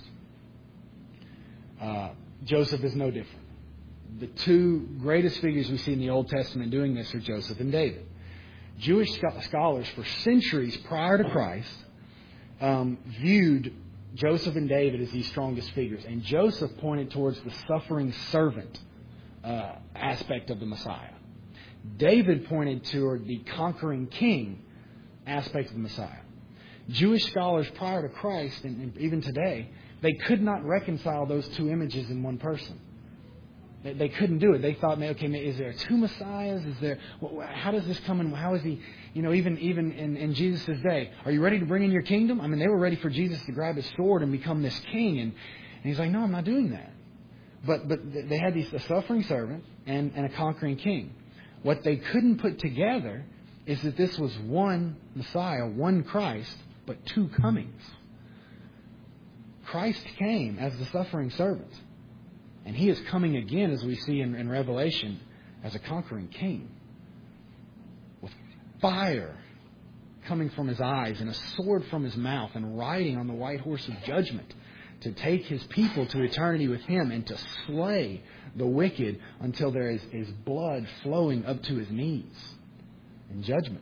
S2: Joseph is no different. The two greatest figures we see in the Old Testament doing this are Joseph and David. Jewish scholars for centuries prior to Christ viewed Joseph and David as these strongest figures. And Joseph pointed towards the suffering servant aspect of the Messiah. David pointed toward the conquering king aspect of the Messiah. Jewish scholars prior to Christ, and even today, they could not reconcile those two images in one person. They couldn't do it. They thought, okay, is there two Messiahs? How does this come in? How is he, even in Jesus' day, are you ready to bring in your kingdom? I mean, they were ready for Jesus to grab his sword and become this king. And he's like, no, I'm not doing that. But they had a suffering servant and a conquering king. What they couldn't put together is that this was one Messiah, one Christ, but two comings. Christ came as the suffering servant. And He is coming again, as we see in Revelation, as a conquering king. With fire coming from His eyes and a sword from His mouth, and riding on the white horse of judgment to take His people to eternity with Him and to slay the wicked until there is blood flowing up to His knees in judgment.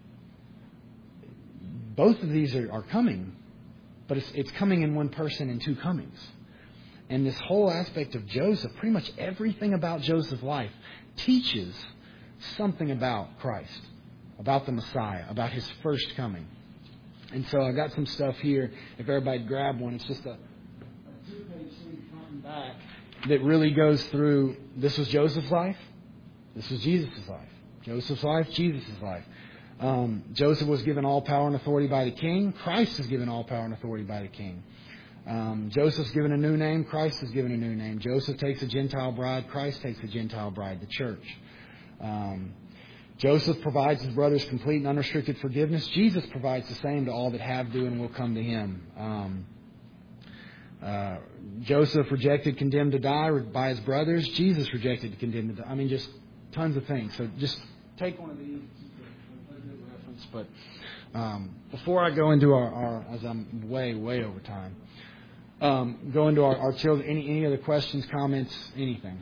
S2: Both of these are coming, but it's coming in one person in two comings. And this whole aspect of Joseph, pretty much everything about Joseph's life teaches something about Christ, about the Messiah, about His first coming. And so I got some stuff here. If everybody grab one, it's just a 2-page sheet front and back that really goes through, this was Joseph's life, this was Jesus' life. Joseph's life, Jesus' life. Joseph was given all power and authority by the king. Christ is given all power and authority by the king. Joseph's given a new name. Christ is given a new name. Joseph takes a Gentile bride. Christ takes a Gentile bride, the church. Joseph provides his brothers complete and unrestricted forgiveness. Jesus provides the same to all that have, do, and will come to Him. Joseph rejected, condemned to die by his brothers. Jesus rejected, condemned to die. I mean, just tons of things. So just take one of these. Reference. But before I go into our as I'm way over time, go into our children. Any other questions, comments, anything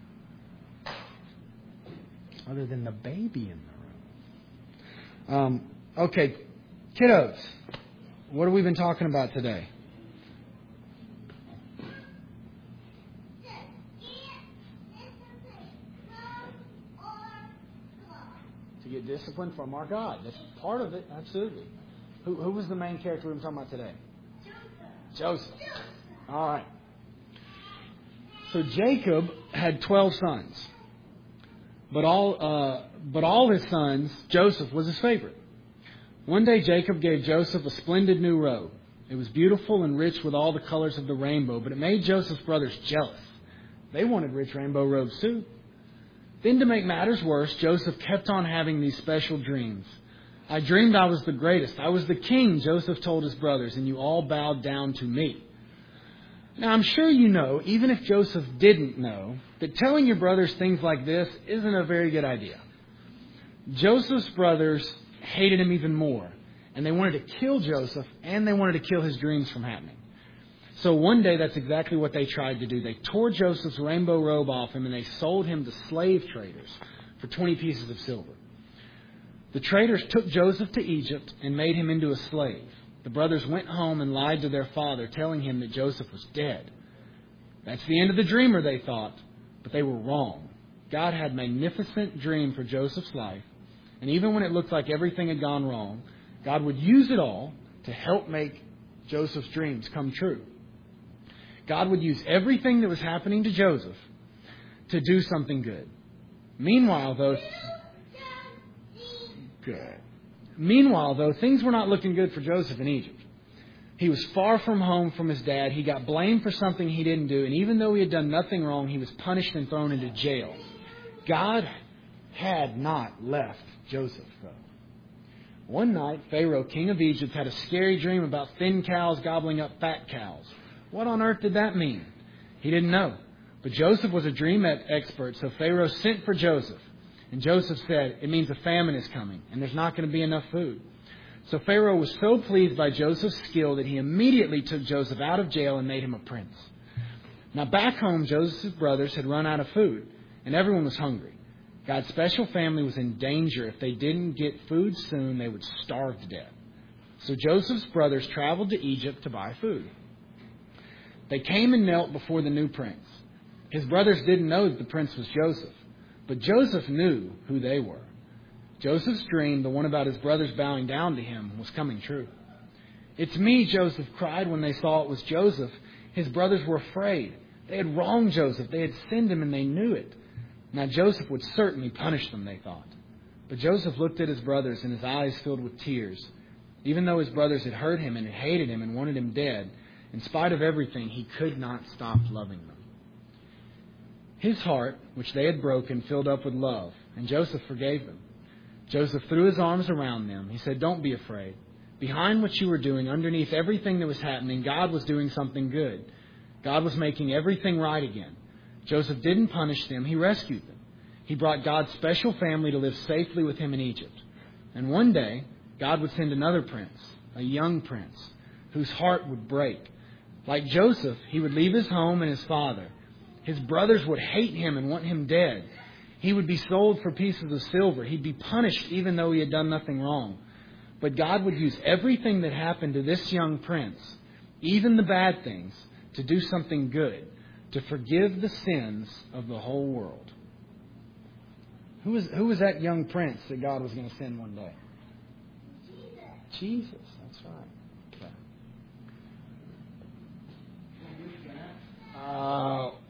S2: other than the baby in the room? Okay, kiddos, what have we been talking about today? To get discipline from our God. That's part of it, absolutely. Who was the main character we were talking about today? Joseph. All right. So Jacob had 12 sons. But all his sons, Joseph was his favorite. One day Jacob gave Joseph a splendid new robe. It was beautiful and rich with all the colors of the rainbow, but it made Joseph's brothers jealous. They wanted rich rainbow robes too. Then to make matters worse, Joseph kept on having these special dreams. I dreamed I was the greatest. I was the king, Joseph told his brothers, and you all bowed down to me. Now, I'm sure you know, even if Joseph didn't know, that telling your brothers things like this isn't a very good idea. Joseph's brothers hated him even more, and they wanted to kill Joseph, and they wanted to kill his dreams from happening. So one day, that's exactly what they tried to do. They tore Joseph's rainbow robe off him, and they sold him to slave traders for 20 pieces of silver. The traders took Joseph to Egypt and made him into a slave. The brothers went home and lied to their father, telling him that Joseph was dead. That's the end of the dreamer, they thought, but they were wrong. God had a magnificent dream for Joseph's life, and even when it looked like everything had gone wrong, God would use it all to help make Joseph's dreams come true. God would use everything that was happening to Joseph to do something good. Meanwhile, though, things were not looking good for Joseph in Egypt. He was far from home from his dad. He got blamed for something he didn't do. And even though he had done nothing wrong, he was punished and thrown into jail. God had not left Joseph, though. One night, Pharaoh, king of Egypt, had a scary dream about thin cows gobbling up fat cows. What on earth did that mean? He didn't know. But Joseph was a dream expert, so Pharaoh sent for Joseph. And Joseph said, it means a famine is coming, and there's not going to be enough food. So Pharaoh was so pleased by Joseph's skill that he immediately took Joseph out of jail and made him a prince. Now back home, Joseph's brothers had run out of food, and everyone was hungry. God's special family was in danger. If they didn't get food soon, they would starve to death. So Joseph's brothers traveled to Egypt to buy food. They came and knelt before the new prince. His brothers didn't know that the prince was Joseph, but Joseph knew who they were. Joseph's dream, the one about his brothers bowing down to him, was coming true. It's me, Joseph cried when they saw it was Joseph. His brothers were afraid. They had wronged Joseph. They had sinned him, and they knew it. Now Joseph would certainly punish them, they thought. But Joseph looked at his brothers, and his eyes filled with tears. Even though his brothers had hurt him and had hated him and wanted him dead, in spite of everything, he could not stop loving them. His heart, which they had broken, filled up with love, and Joseph forgave them. Joseph threw his arms around them. He said, don't be afraid. Behind what you were doing, underneath everything that was happening, God was doing something good. God was making everything right again. Joseph didn't punish them. He rescued them. He brought God's special family to live safely with him in Egypt. And one day, God would send another prince, a young prince, whose heart would break. Like Joseph, he would leave his home and his father. His brothers would hate him and want him dead. He would be sold for pieces of silver. He'd be punished even though he had done nothing wrong. But God would use everything that happened to this young prince, even the bad things, to do something good, to forgive the sins of the whole world. Who was that young prince that God was going to send one day? Jesus, that's right. Okay.